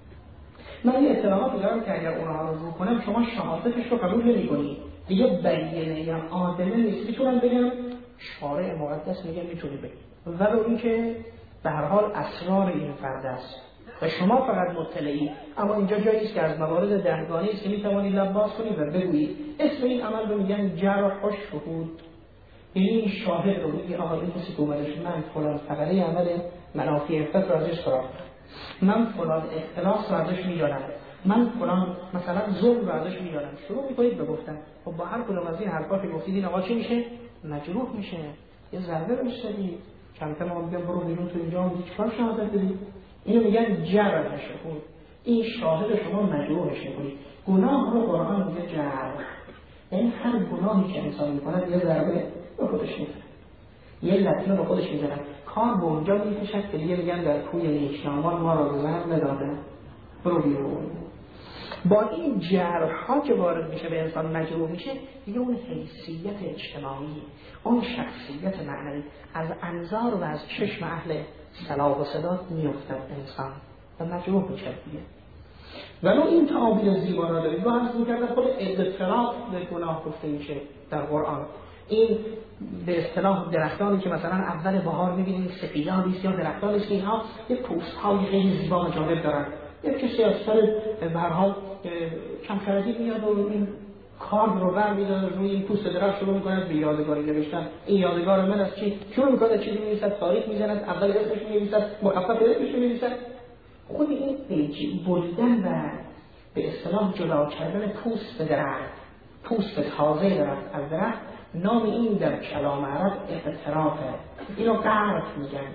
من یه اطلاعاتی دارم که اگر اونها رو رو کنم شما شهادتش رو قبول نمی کنید، دیگه بیانه یا عادله نیست. میتونم بگم شارع مقدس میگه میتونی بگی، ولو اینکه به هر حال اسرار این فرد است و شما فقط مطلعی. اما اینجا جایی است که از موارد دهگانی است که میتوانید لب باز کنید و بگویید. اسم این عمل رو میگن جرح الشهود. این شاهد رو میگه آقا این کسی که اومده شد من فلان فقره عمل منافی افت رو ازش سراغ من فلان اختلاس رو ازش میدارم، من فلان مثلا ظلم رو ازش میدارم. شروع میکنید به گفتن. خب با هر کدوم از این حرفا که گفتید این آقا چی میشه؟ مجروح میشه. یه ضربه بهش دادید، چند تا ما میگم برو بیرون تو اینجا اون چیکار شهادت بدید. اینو میگن جرح شهود. این شاهد شما مجروحش میکنید. گناه رو قرآن میگه جرح، یعنی هر گناهی که انسان میکنه یه ضربه به خودش میزنه، یه لطمه به خودش میزنه. کار به اونجا میکشد که دیگه میگن در کوی نیکنامان ما را زهر نداده، برو بیرون. با این جرح ها که وارد میشه به انسان مجروح میشه، دیگه اون حیثیت اجتماعی، اون شخصیت معنوی از انظار و از چشم اهل صلاح و سداد میافتد انسان و مجروح میشه دیگه. ولو این تعابیر زیبا را دارید و هست میکردن خود اضطراب به گناه گفته میشه در قرآن. این به اصطلاح درختانی که مثلا اول بهار میبینید سفیدانی است یا درختانی است که اینها یک پوست‌های خیلی زیبا و جالب دارن. یک کسی از سر به هر حال کم خردی میاد و این کارد رو برمی‌داره روی این پوست درخت شروع می‌کنه به یادگاری نوشتن. این یادگار من از چی شروع می‌کنه؟ چیزی می‌نویسد، تاریخ می‌زند، اول اسمش می‌نویسد، مخفف اسمش می‌نویسد. خود این پیچ بریدن و به اصطلاح جدا کردن پوست درخت، پوست تازه درخت از درخت، نام این در کلام عرب اقترافه. اینو قرط میگن.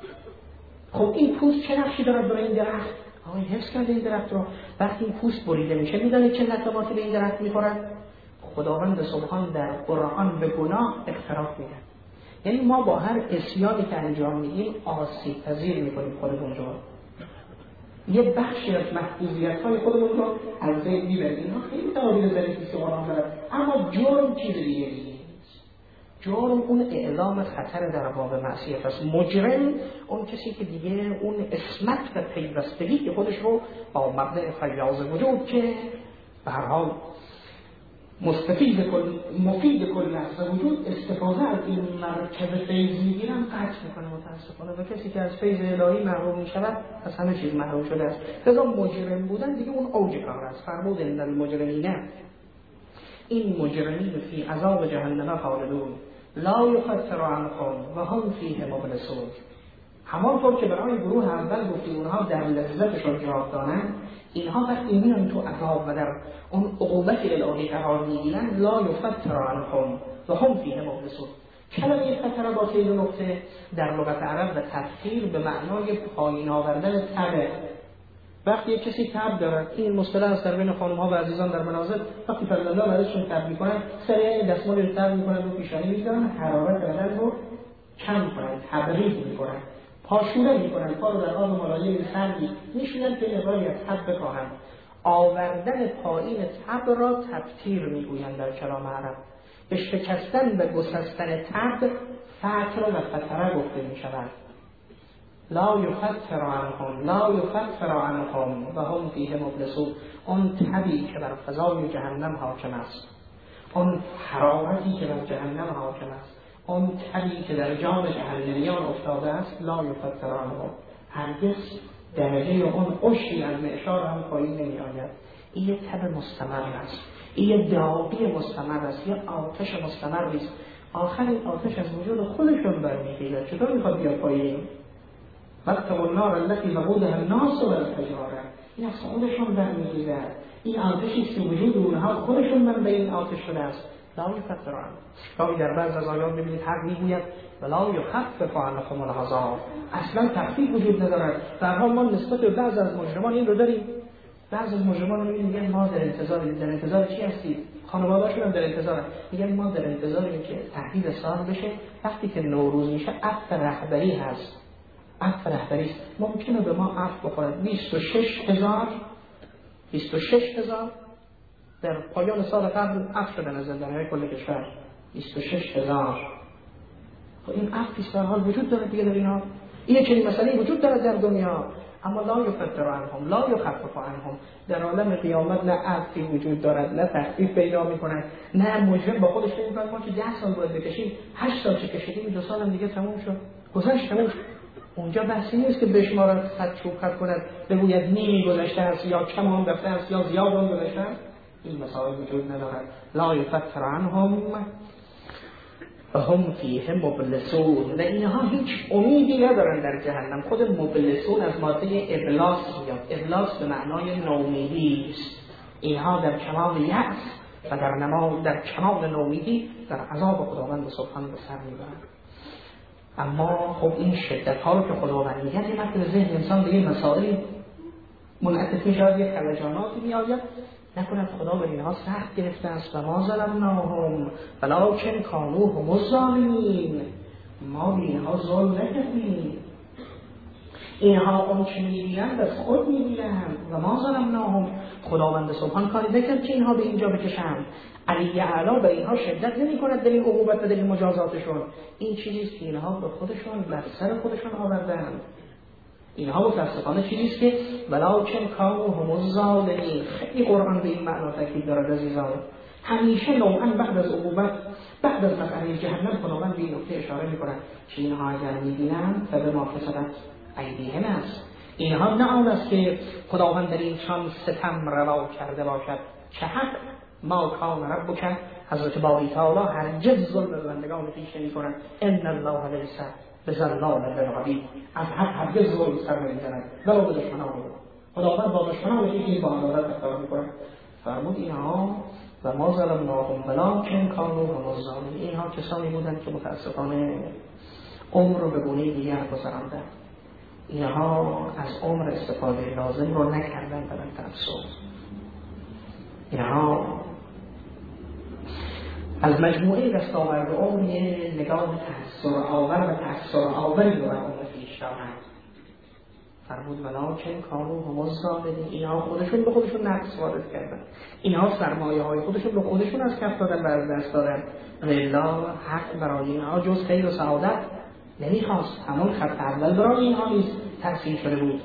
خب این پوست چه نقشی دارد برای این درخت؟ آقای حفظ کرده این درخت رو. وقتی این پوست بریده میشه میدانید چه نتواتی به این درخت میخورد؟ خداوند سبحان در قرآن به گناه اقتراف میگن. یعنی ما با هر عصیانی که انجام میدیم آسیب پذیر میکنیم خودمون رو. یه بخشی از محدودیت های خودمون رو از بین میبریم. اینها خیلی تعابیر ظریفی است که قرآن داره، اما جرم چیز دیگه نیست. جرم اون اعلام خطر در باب معصیت است. مجرم اون کسی که دیگه اون اسمت و پیوستگی که خودش رو با مبدأ فیاض وجود که به هر حال مستفید کل مفید کل نفس وجود استفاده از این مرکب فیض میگیرن قطع میکنه متاسفانه. و کسی که از فیض الهی محروم میشود از همه چیز محروم شده است. لذا مجرم بودن دیگه اون اوج کار است. فرمود ان المجرمین، این مجرمین فی عذاب جهنم خالدون لا یفتر عنهم و هم فیه مبلسون. همانطور که برای گروه اول گفتیم اونها در لذتشون جاودانند، اینها وقتی میان تو عذاب و در اون عقوبت الهی قرار میگیرن لا یفتر عنهم و هم فیه مبلسون. کلمه فتر با سه نقطه در لغت عرب و تفسیر به معنای پایین آوردن تبه. وقتی یک کسی تب دارد، این مصطلح است در بین خانم‌ها و عزیزان در منازل، وقتی فرزندان برایشون تب می‌کنن سریع دستمال رو تب می‌کنن رو پیشانی می‌ذارن، حرارت بدن رو کم می‌کنن، تبریز می‌کنن، پاشوره می‌کنن، پا رو در آب ملایم سردی می‌شونن که نگاهی از تب بکاهن. آوردن پایین تب را تبتیر می‌گویند در کلام عرب. به شکستن و گسستن تب فتر و فتره گفته می‌شود. لا یفتر عنهم لا یفتر عنهم و هم فیه مبلسون. اون تبی که بر فضای جهنم حاکم است، اون حرارتی که بر جهنم حاکم است، اون تبی که در جان جهنمیان افتاده است، لا یفتر عنهم، هرگز درجه اون عشری از معشار هم پایین نمی آید. این یک تب مستمر است، این یک داغی مستمر است، یک آتش مستمر است. آخر این آتش از وجود خودشون برمی‌خیزد. چطور میخواد بیاد پایین؟ واتقوا النار التي وقودها الناس والحجاره. این از خودشون برمی‌خیزد. این آتشی که وجود اونها خودشون منبع این آتش شده است. لا یفتر عنهم. گاهی در بعض از آیات می‌بینید حق می‌گوید ولا یخفف عنکم العذاب. اصلا تخفیف وجود ندارد. در حال ما نسبت به بعض از مجرمان این رو داریم. بعض از مجرمان رو میگن ما در انتظار در انتظار چی هستید؟ خانواده‌هاشون هم در انتظار میگن ما در انتظاریم که تحویل سال بشه. وقتی که نوروز میشه عفو رهبری هست. عفو رهبری است. ممکنه به ما عفو بخورد. بیست و شش هزار بیست و شش هزار در پایان سال قبل عفو شدن از زندانی‌های کل کشور. بیست و شش هزار. خب این عفو در حال وجود داره دیگه در اینا. این چنین مسئله وجود داره در دنیا. اما لا یفتر عنهم لا یخفف عنهم. در عالم قیامت نه عفوی وجود دارد، نه تخفیف پیدا میکنن، نه مجرم با خودش فکر میکنه ما که ده سال باید بکشیم، هشت سال چه کشیدیم، دو سال هم دیگه تموم شد، گذشت تموم شد. اونجا بحثی نیست که بشمارد خط چوب خط کند بگوید نیمی گذشته است یا کم هم رفته است یا زیاد هم گذشته است. این مسائل وجود ندارد. لا یفتر عنهم و هم فیه مبلسون. و اینها هیچ امیدی ندارن در جهنم. خود مبلسون از ماده ابلاس میاد. ابلاس به معنای نومیدی است. اینها در کمال یأس و در نمال در کمال نومیدی در عذاب خداوند سبحانه به سر میبرند. اما خب این شدت ها رو که خداوند میگه این وقت به ذهن انسان دیگه مسائل منعطف میشود، یک خلجاناتی میآید. نکند خدا به اینها سخت گرفته است و ما ظلمناهم ولکن کانوا هم الظالمین. ما به اینها ظلم نکردیم، اینها اون چه می‌بینند از خود می‌بینند. و ما ظلمناهم، خداوند سبحان کاری نکرد که اینها به اینجا بکشند. علی اعلی به اینها شدت نمی‌کند در این عقوبت و در این مجازاتشون. این چیزی که اینها به خودشون بر سر خودشون آوردند. اینها متاسفانه چیزیست که ولکن کانوا هم الظالمین. خیلی قرآن به این معنا تاکید دارد عزیزان. همیشه نوعاً بعد از عقوبت، بعد از مسئله جهنم خداوند به این نکته اشاره می‌کند که اینها اگر می‌بینند فبما کسبت ایدیهم است. اینها نه آن است که خداوند در این شان ستم روا کرده باشد. چه حق ما کان ربک، حضرت باری تعالی هرگز ظلم به بندگان خویش نمی‌کند. ان الله لیس بظلام للعبید، از حق هرگز ظلم سر نمی‌زند ولو به دشمنان او. خداوند با دشمنان خویش با عدالت رفتار می‌کند. فرمود اینها و ما ظلمناهم ولکن کانوا هم الظالمین، اینها کسانی بودند که متاسفانه عمر رو به گونه دیگر گذراندند. اینها از عمر استفاده لازم رو نکردن و تأسف. اینها از مجموعه دستاورد عمر یه نگاه تحسر آور و تحسر آوری رو بر عمر خویش دارند. فرمود ولکن کانوا هم الظالمین، اینها خودشون به خودشون نقص وارد کردن، اینها سرمایه های خودشون به خودشون از کف دادن و از دست دادن. الله حق برای اینها جز خیر و سعادت نمیخواست، همون خط اول برای اینها نیز ترسیم شده بود.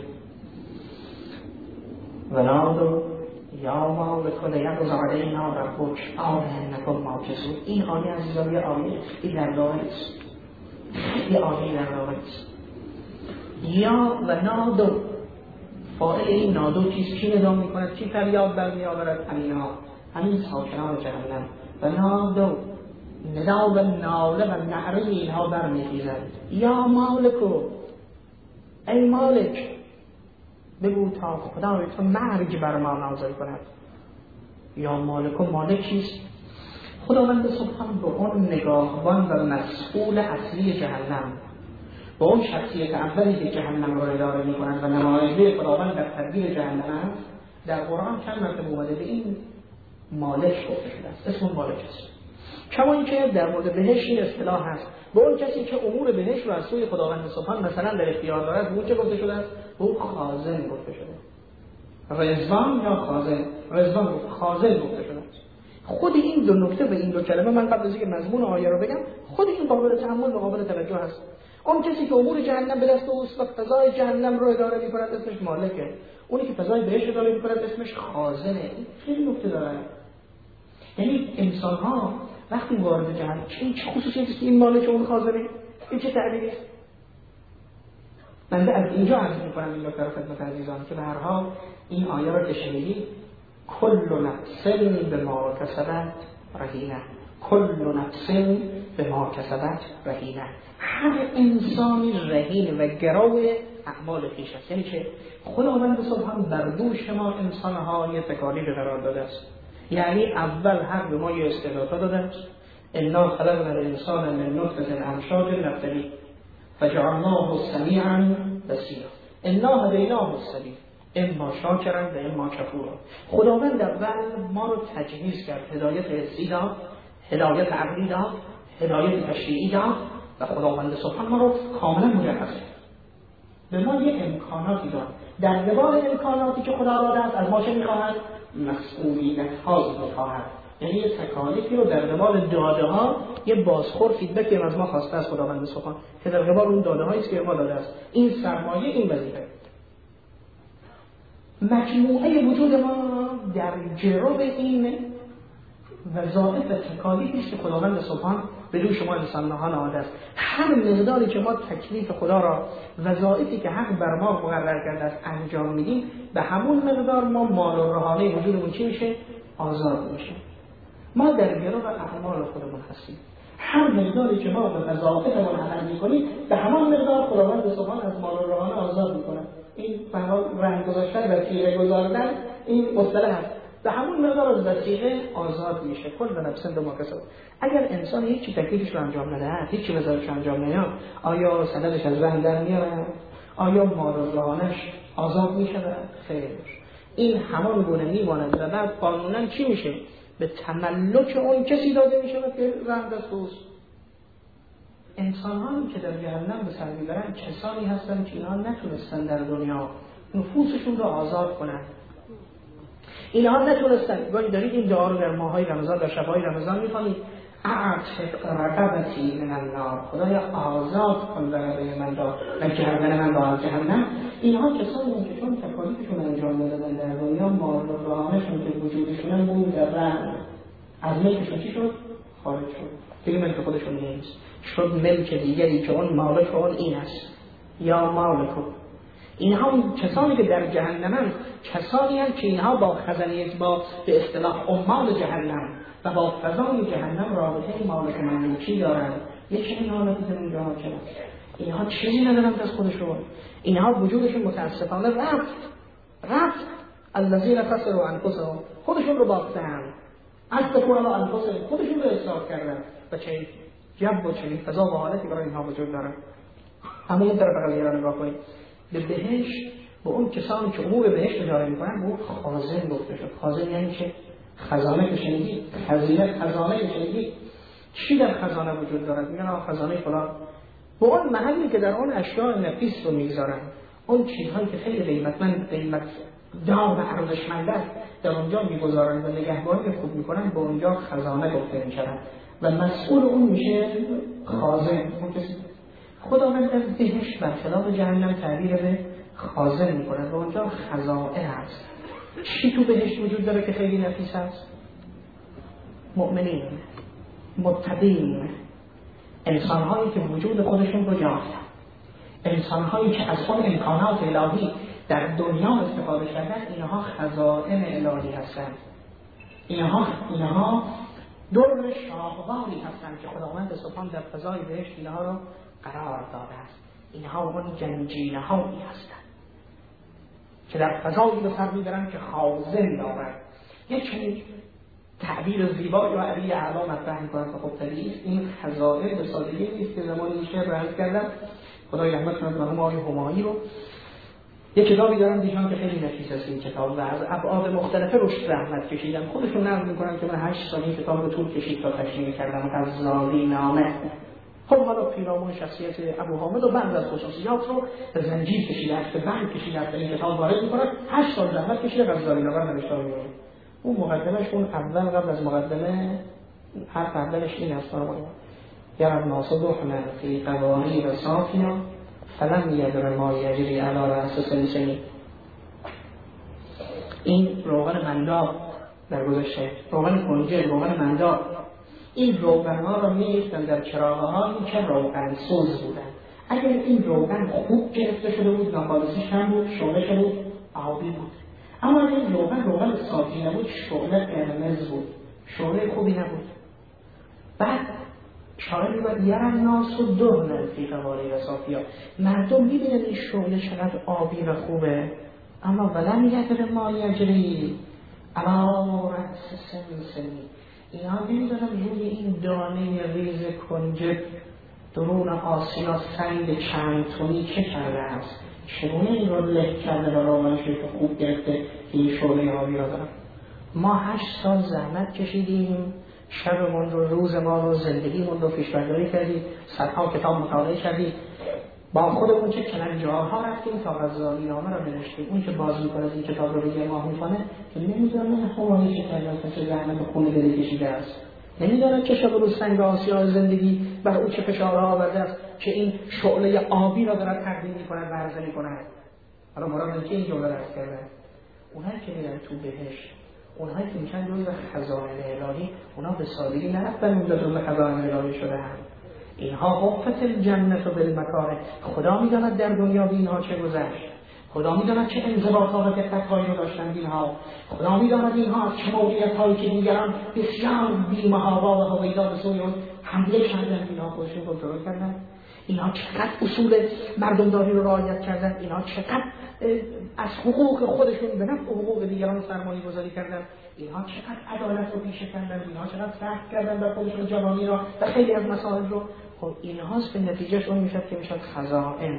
ونادوا یا مالک لیقضی علینا ربک قال انکم ماکثون. این آیه عزیزان یه آیه خیلی در واقع است، یه آیه در واقع است. یا و نادو، فاعل این نادو چیز چی ندا میکند، چی فریاد برمی آورد؟ همینها، همین ساکنان جهنم. و نادو ندا و ناله و نعره اینها برمیخیزند. یا مالکو، ای مالک، بگو تا خدای تو مرگ بر ما نازل کند. یا مالکو، مالک چیست؟ خداوند سبحان به اون نگاهبان و مسئول اصلی جهنم، با اون شخصیت اولی که جهنم را اداره می‌کنند و نماینده خداوند در تدبیر جهنم است، در قرآن چند مرتبه اومده به این مالک گفته شده است. اسم مالک است. کما اینکه در مورد بهشت این اصطلاح هست، به اون کسی که امور بهشت رو از سوی خداوند سبحان مثلا در اختیار دارد، به اون چه گفته شده است؟ به اون خازن گفته شده. رضوان یا خازن؟ رضوان گفت، خازن گفته شده است. خود این دو نکته به این دو کلمه، من قبل از اینکه مضمون آیه رو بگم، خود این قابل تأمل و قابل توجه است. اون کسی که امور جهنم به دست اوست و فضای جهنم رو اداره می‌کند اسمش مالکه، اونی که فضای بهشت اداره می‌کند اسمش خازنه. این خیلی نکته داره. یعنی انسان‌ها وقتی وارد جهنم، چه چه خصوصیتی که این مالک اون خازنه، این چه تعبیری است؟ من از اینجا عرض می‌کنم این نکته رو خدمت عزیزان که به هر حال این آیه رو که شنیدید، کل نفس بما کسبت رهینه، کل نفس بما کسبت رهینه، هر انسانی رهین و گرو اعمال خویش است. یعنی که خداوند سبحان بر دوش ما انسان‌ها یه تکالیف قرار داده است. یعنی اول حق به ما یه استعداد داده است. انا خلقنا الانسان من نطفه امشاج نبتلیه فجعلناه سمیعا بصیرا انا هدیناه السبیل اما شاکرا و اما کفورا. خداوند اول ما رو تجهیز کرد، هدایت حسی داد، هدایت عقلی داد، هدایت تشریعی داد و خداوند سبحان ما رو کاملا مجهز کرد. به ما یه امکاناتی داد. در قبال امکاناتی که خدا داده است از ما چه می‌خواهد؟ مسئولیت‌هایی می‌خواهد. یعنی یه تکالیفی رو در قبال داده ها یه بازخورد فیدبکی از ما خواسته از خداوند سبحان که در قبال اون داده هایی است که ما داده است. این سرمایه، این وظیفه. مجموعه وجود ما در جرو این وظایف و تکالیفی است که خداوند سبحان به روی شما انسان‌ها نهاده است. هر مقداری که ما تکلیف خدا را، وظایفی که حق بر ما مقرر کرده است انجام میدیم، به همون مقدار ما مال و رهانه وجودمون چی میشه؟ آزاد میشه. ما در گرو اعمال خودمون هستیم. هر مقداری که ما به وظایفمون عمل میکنیم، به همان مقدار خداوند سبحان از مال و رهانه آزاد میکنه. این فهم رنگ گذاشتن و تیره گذاردن این مصطلح است. به همون مقدار از وسیله آزاد میشه. کل نفس بما کسبت. اگر انسان هیچ تکلیفش رو انجام نده، هیچ وظیفه‌اش رو انجام نده، آیا سندش از رهن در میاره؟ آیا مال و رهانش آزاد میشه؟ خیر. این همان گونه میماند و بعد قانونا چی میشه؟ به تملک اون کسی داده میشه که رهن دست اوست. انسان‌هایی که در جهنم به سر میبرن کسانی هستند که اینها نتونستن در دنیا نفوسشون رو آزاد کنن. اینها نتونستن. گاهی دارید این دعا رو در ماهای رمضان، در شب‌های رمضان می‌خوانید: اعتق رقبتی من النار، خدایا آزاد کن رقبه من را و گردن من را از جهنم. اینها کسانی که چون تکالیفشون انجام ندادن در دنیا، مال و رهانشون که وجودشون بود در رهن، از ملکشون چی شد؟ خارج شد. دیگه ملک خودشون نیست، شد ملک دیگری که اون مالک اون این است. یا مالکو، اینها کسانی که در جهنمن کسانی هستند که اینها با خزانه با به اصطلاح عمال جهنم و با فضای جهنم رابطه مالک مملوکی دارند. یه چنین حالتی در اونجا حاکم است. اینها چیزی ندارند از خودشون، اینها وجودشون متاسفانه رفت رفت الذین خسروا انفسهم، خودشون رو باختن، اسفوا علی انفسهم، خودشون رو اصلاح کردن. و چه جب و چنین فضا و حالتی برای اینها وجود داره. اما این طرف اگر نگاه کنید به بهشت، به اون کسانی که امور بهشت اداره میکنن به اون خازن گفته شد. خازن یعنی که خزانه که شنیدید، خزینه خزانه که شنیدید، چی در خزانه وجود دارد؟ میگن خزانه فلان. به اون محلی که در اون اشیاء نفیس رو میگذارن، اون چیزهایی که خیلی قیمتمند قیمت دار و ارزشمند است در اونجا میگذارن و نگهبانی خوب میکنن، به اونجا خزانه گفته میشن و مسئول اون میشه خازن. خداوند از بهشت برخلاف جهنم تعبیر به خازن میکنه و اونجا خزائن هست. چی تو بهشت وجود داره که خیلی نفیس هست؟ مؤمنین، متقین، انسانهایی که وجود خودشون رو یافتن، انسانهایی که از اون امکانات الهی در دنیا استفاده کردن. اینها خزائن الهی هستند. اینها اینها دور شاهواری هستند که خداوند سبحان در فضای بهشت اینها رو قرار داده است. اینها اون گنجینه هایی هستند که در فضایی به سر میبرند که خازن دارند. یک چنین تعبیر زیبایی و علی اعلی مطرح می‌کنند که خب طبیعی است. این خزائن به سادگی نیست که زمانی میشه رحمت کردن خدای رحمت کنه مرحوم آقای همایی رو. یک کتابی دارم دیشان که خیلی نفیس است این کتاب و از ابعاد مختلفه روش زحمت کشیدم. خودشون نقل می‌کنن که من هشت سال این کتاب رو طول کشید تا تشریح کردم. غزالی نامه. خب حالا پیرامون شخصیت ابو حامد و بعض از خصوصیات رو به زنجیر کشیده است، به بند کشیده است، این کتاب وارد می‌کنه. هشت سال زحمت کشیده غزالی نامه نوشته رو. اون مقدمش اون اول قبل از مقدمه حرف اولش این است فرمایید یا الناس دخنا فی قوانین صافیه فلم یدر ما یجری علی رأس سلسله. این روغن منداب در گذشته، روغن کنجد، روغن منداب، این روغن ها رو می‌ریختن در چراغ‌هایی که روغن سوز بودن. اگر این روغن خوب گرفته شده بود، ناخالصیش کم بود، شعله شده بود، آبی بود. اما اگر این روغن روغن صافی نبود، شعله قرمز بود، شعله خوبی نبود. بعد شعله می‌بود یه الناس دهنا فی قوانین صافیه، مردم می‌بینن این شعله چقدر آبی و خوبه، اما ولم یدر ما یجری علی رأس سلسله. اینا نمی‌دونن روی این دانه ریز کنجد درون آسیا سنگ چند تونی چه کرده است، چگونه این رو له کرده و روغنش رو خوب گرفته که این شعله آبی را دارم. ما هشت سال زحمت کشیدیم، شبمون رو، روزمان رو، زندگیمون رو پیشبرداری کردیم، صدها کتاب مطالعه کردیم، با خودمون چه کلنجارها رفتیم تا غزالی نامه رو نوشتیم. اون که باز میکنه این کتاب رو به یه ماه میکنه که نمیدونه همانی چه کرده، چه زحمت خونه دلی کشیده است، نمیدونه که شب روز سنگ آسیا زندگی بر او چه فشارها آورده است که این شعله آبی را دارد تقدیم میکنه و عرضه میکنه. حالا مراد که این جمله را عرض کرده، اونایی که میرن تو بهشت، اونایی که میشن جزو خزائن الهی، اونا به سادگی نرفتن اونجا جزو خزائن الهی شده هم. اینها حفت الجنت بالمکاره. خدا میداند در دنیا به اینها چه گذشت، خدا میداند چه انضباطات و دقت‌هایی رو داشتن اینها، خدا میداند اینها از چه موقعیت‌هایی که دیگران بسیار بی‌محابا و هویدا به سوی اون حمله کردن، اینها خودشون کنترل کردن. اینها چقدر اصول مردمداری رو رعایت کردن، اینها چقدر از حقوق خودشون به نفع حقوق دیگران سرمایه گذاری کردن، اینها چقدر عدالت رو پیشه کردن، اینها چقدر سخت کردن بر خودشون جوانی را و خیلی از مسائل رو. خب اینهاست که نتیجهش اون میشد که میشد خزائن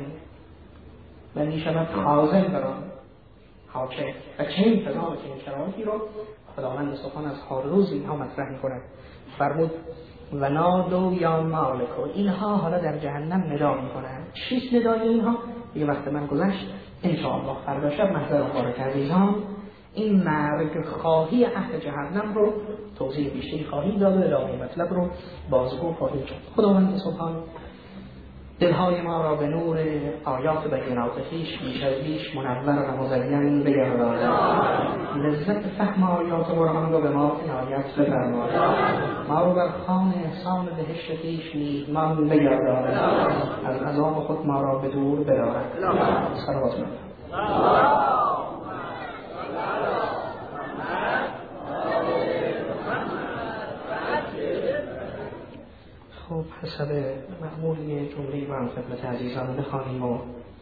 و میشود خازن بران حاکم. و چنین فضا و چنین شرایطی رو خداوند سبحان از حال روز اینها مطرح میکند. فرمود و نادو یا مالکو، اینها حالا در جهنم ندا میکنند. چیست ندای اینها؟ یه وقت من گذشت انشاءالله فردا شب محضر مبارک عزیزان این مرگ خواهی اهل جهنم رو توضیح بیشتری خواهی داد و ادامه مطلب رو بازگو خواهی کرد. خداوند سبحان دلهای ما را به نور آیات بینات خویش بیش از بیش منور و مزین بگرداند. لذت فهم آیات قرآن را به ما عنایت بفرماید. ما رو بر خوان احسان بهشت خویش میهمان بگرداند. از عذاب خود ما را به دور بدارد. صلوات خب حسب معمول یه جمله رو هم خدمت عزیزان بخوانیم و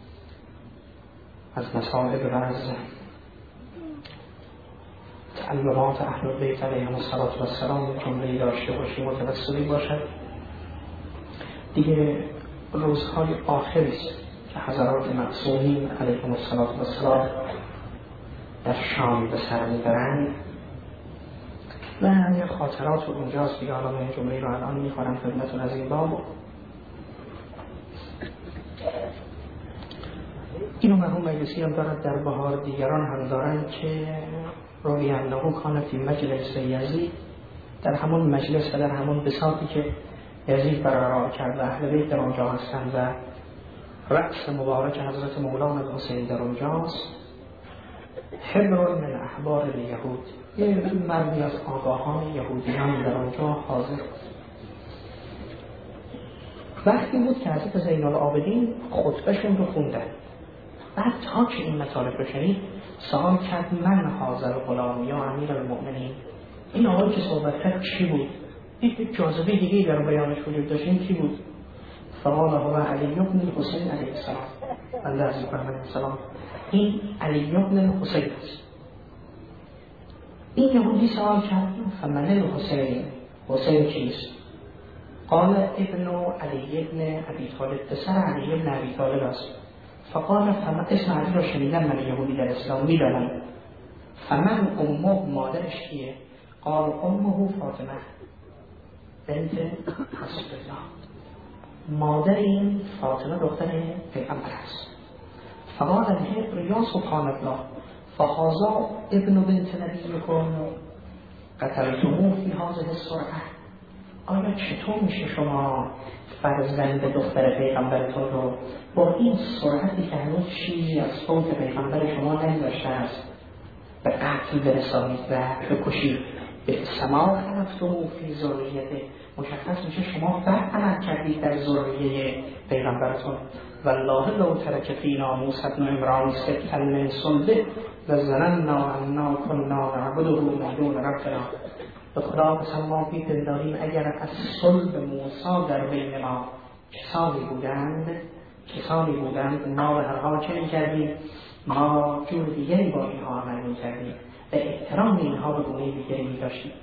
از مصائب و از تعلمات اهل البیت علیهم السلام جمله داشته باشیم و توسلی باشد. دیگه روزهای آخری است که حضرات معصومین علیهم السلام در شام به سر میبرند و یه خاطرات رو اونجاست دیگه. حالا من جمله رو الان میخوانم خدمتتون از این باب. اینو مرحوم مجلسی هم دارد در بهار، دیگران هم دارند که روی انه کانت مجلس یزید، در همون مجلس و در همون بساطی که یزید برقرار کرد و اهل بیت در اونجا هستند و رأس مبارک حضرت مولانا حسین در اونجاست، حبر من احبار الیهود، یه مردی از آگاهان یهودیان در اونجا حاضر بود. وقتی بود که حضرت زین العابدین خطبهشون رو خوندن، بعد تا که این مطالب رو شنید سوال کرد من حاضر غلام یا امیر المؤمنین، این آقایی که صحبت کرد چی بود؟ یک جاذبه دیگه در بیانش وجود داشت، این چی بود؟ فقال هو علی بن حسین علیه السلام، بنده از ابراهیم علیه السلام، این علی بن حسین است. این یهودی سوال کرد فمن الحسین، حسین چیست؟ قال ابن علی بن ابی طالب، پسر علی بن ابی طالب است. فقال فمن، اسم علی را شنیدم من یهودی در اسلام میدانم. فمن امه، مادرش کیه؟ قال امه فاطمه بنت رسول الله، مادر این فاطمه دختر پیغمبر است. فقال الحبر یا سبحان الله فهذا ابن بنت نبیکم قتلتموه فی هذه السرعه، آیا چطور میشه شما فرزند دختر پیغمبرتون رو با این سرعتی که هنوز چیزی از صوت پیغمبر شما نگذشته است به قتل برسانید و بکشید؟ به سما خلفتموه فی ذریته، مشخص میشه شما بد عمل کردید در ذریه پیغمبرتون. والله لو ترک فینا موسی بن عمران سکتا من صلبه لظننا انا کنا نعبده من دون ربنا، به خدا قسم ما میپنداریم اگر از صلب موسی در بین ما کسانی بودند کسانی بودند ما به هر حال چه میکردیم؟ ما جور دیگری با اینها عمل میکردیم، به احترام اینها به گونه دیگری میداشتیم.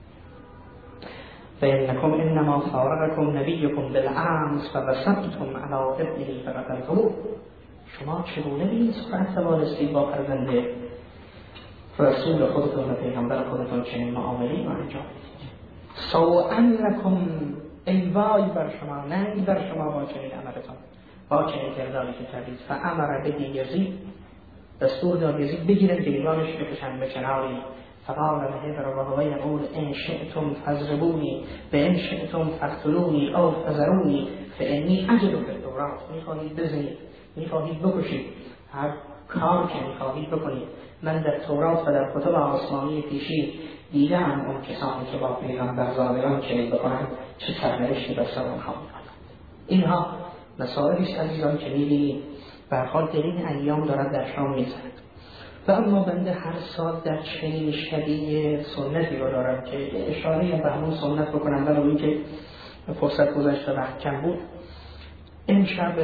فإنكم إنما فارقكم نبيكم بالأمس فبسطتم على ابنه فقتلتموه، شما چگونه به این سرعت توانستید با فرزند رسول خودتون و پیغمبر خودتون چنین معامله‌ای رو انجام بدید؟ سوءا لكم، ای وای بر شما، ننگ بر شما با چنین عملتان، با چنین کرداری که کردید. فامر به یزید، دستور داد یزید بگیرن گریبانش بکشن به کناری. فقال الحبر وهو یقول ان شئتم فاضربونی و ان شئتم فاقتلونی او فذرونی فانی اجد فی التورات، میخواهید بزنید، میخواهید بکشید، هر کار که میخواهید بکنید، من در تورات و در کتب آسمانی پیشی دیدم اون کسانی که با پیغمبر زادگان چنین بکنند چه سرنوشتی بر سر آنها میاد. اینها مسائلی است عزیزان که می‌بینید به هر حال در این ایام دارد در شام می‌زند. و اما بنده هر سال در چنین شبیه سنتی رو دارم که اشاره به همون سنت بکنم، ولی اون که فرصت گذشته وقت کم بود. این شب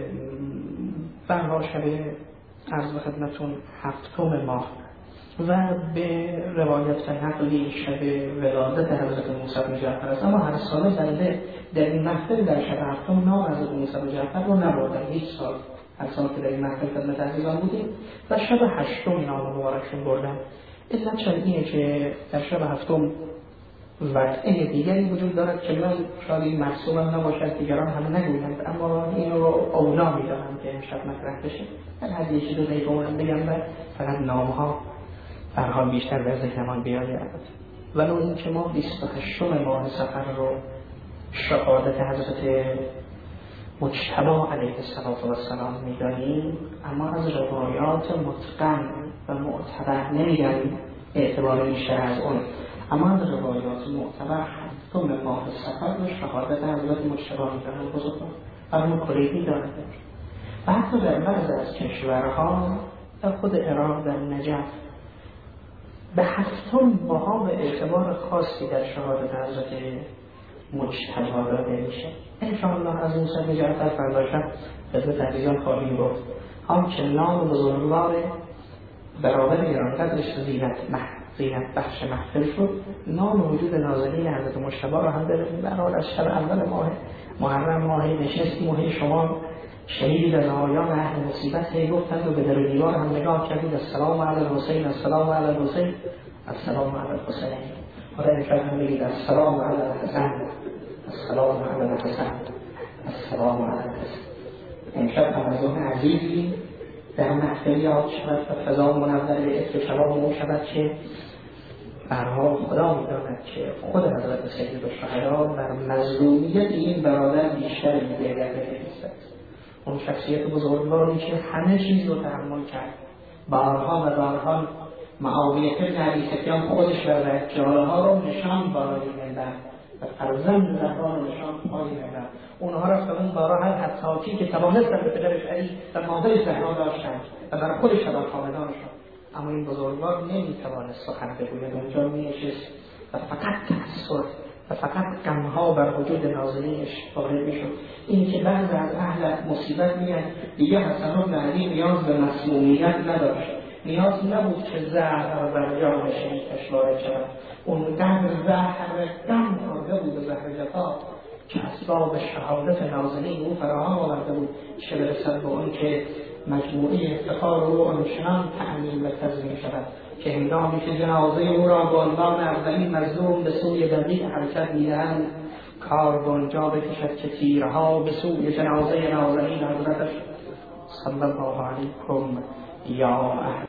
برها شب عرض خدمتون هفتم ماه و به روایت نقلی شب ولادت حضرت موسی بن جعفر است، اما هر سال بنده در این محفل در شب هفتم نام حضرت موسی بن جعفر رو نبردم هیچ سال، هر سال که در این محفل خدمت عزیزان بودیم و شب هشتم نام مبارکشون بردم. علت چون اینه که در شب هفتم وقعه دیگری وجود دارد که من شاید این محصوبم نباشد، دیگران هم نگویند، اما این رو اولا میدانم که امشب مطرح بشه. من هر یکی دو دقیقه اونم بگم و فقط نامها برها بیشتر به ذهنمان بیاید. ولو این که ما بیست و هشتم ماه صفر رو شهادت حضرت مجتبی علیه السلام میدانیم، اما از روایات متقن و معتبر نمیدانیم اعتبار بیشتر از اون، اما از روایات معتبر هفتم ماه صفر رو شهادت حضرت مجتبی میدانیم. بزرگان فرمون کلیدی دارد و حتی در بعض از کشورها در خود عراق در نجف به هفتم باب اعتبار خاصی در شهادت حضرت مجتبی داده میشه. انشاءالله از اون سر جعفر فردا شب خدمت عزیزان خواهیم گفت آنچه نام بزرگوار برابر گرانقدرش زینت مح زینت بخش محفل شد، نام وجود نازنین حضرت مجتبی را هم داریم. در حال از شب اول ماه محرم ماه نشستیم و شما شهید از آیان اهل مصیبت هی گفتند و به در دیوار هم نگاه کردید السلام علی الحسین السلام علی الحسین السلام علی الحسین. حالا امشب هم بگید السلام علی الحسن السلام علی الحسن السلام علی الحسن. امشب هم از اون عزیزی در محفل یاد شود و فضا منور به اسم کلام او شود که برها خدا می‌داند که خود حضرت سید الشهدا بر مظلومیت این برادر بیشتر می‌گوید است. اون شخصیت بزرگواری که همه چیز رو تحمل کرد، بارها و بارها معاویه بن ابی سفیان خودش و رجال‌ها رو نشان بالای منبر و فرزند زهرا رو نشان بالای منبر، اونها را به اون بارها هر حتی که توانستن به پدرش علی و مادرش زهرا داشتند و برای خودش و خاندانشان، اما این بزرگوار نمیتوانست سخن بگوید. اونجا می‌نشست و فقط تأثیر و فقط غمها بر وجود نازنینش وارد میشد. این که بعض از اهل مصیبت میگن دیگه حسن بن علی نیاز به مسمومیت نداشت، نیاز نبود که زهر بر جان شریکش وارد شود، اونقدر زهر غم خورده بود و زهر جفا که اسباب شهادت نازنین او فراهم آورده بود، چه برسد به اون که مجموعه افتخار او آنچنان تأمین و تضمین شود که هنگامی که جنازه او را به عنوان اولین مظلوم به سوی بقیع حرکت می‌دهند، کاروانجا بکشد که تیرها به سوی جنازه نازنین حضرتش صلی الله علیکم یا اهل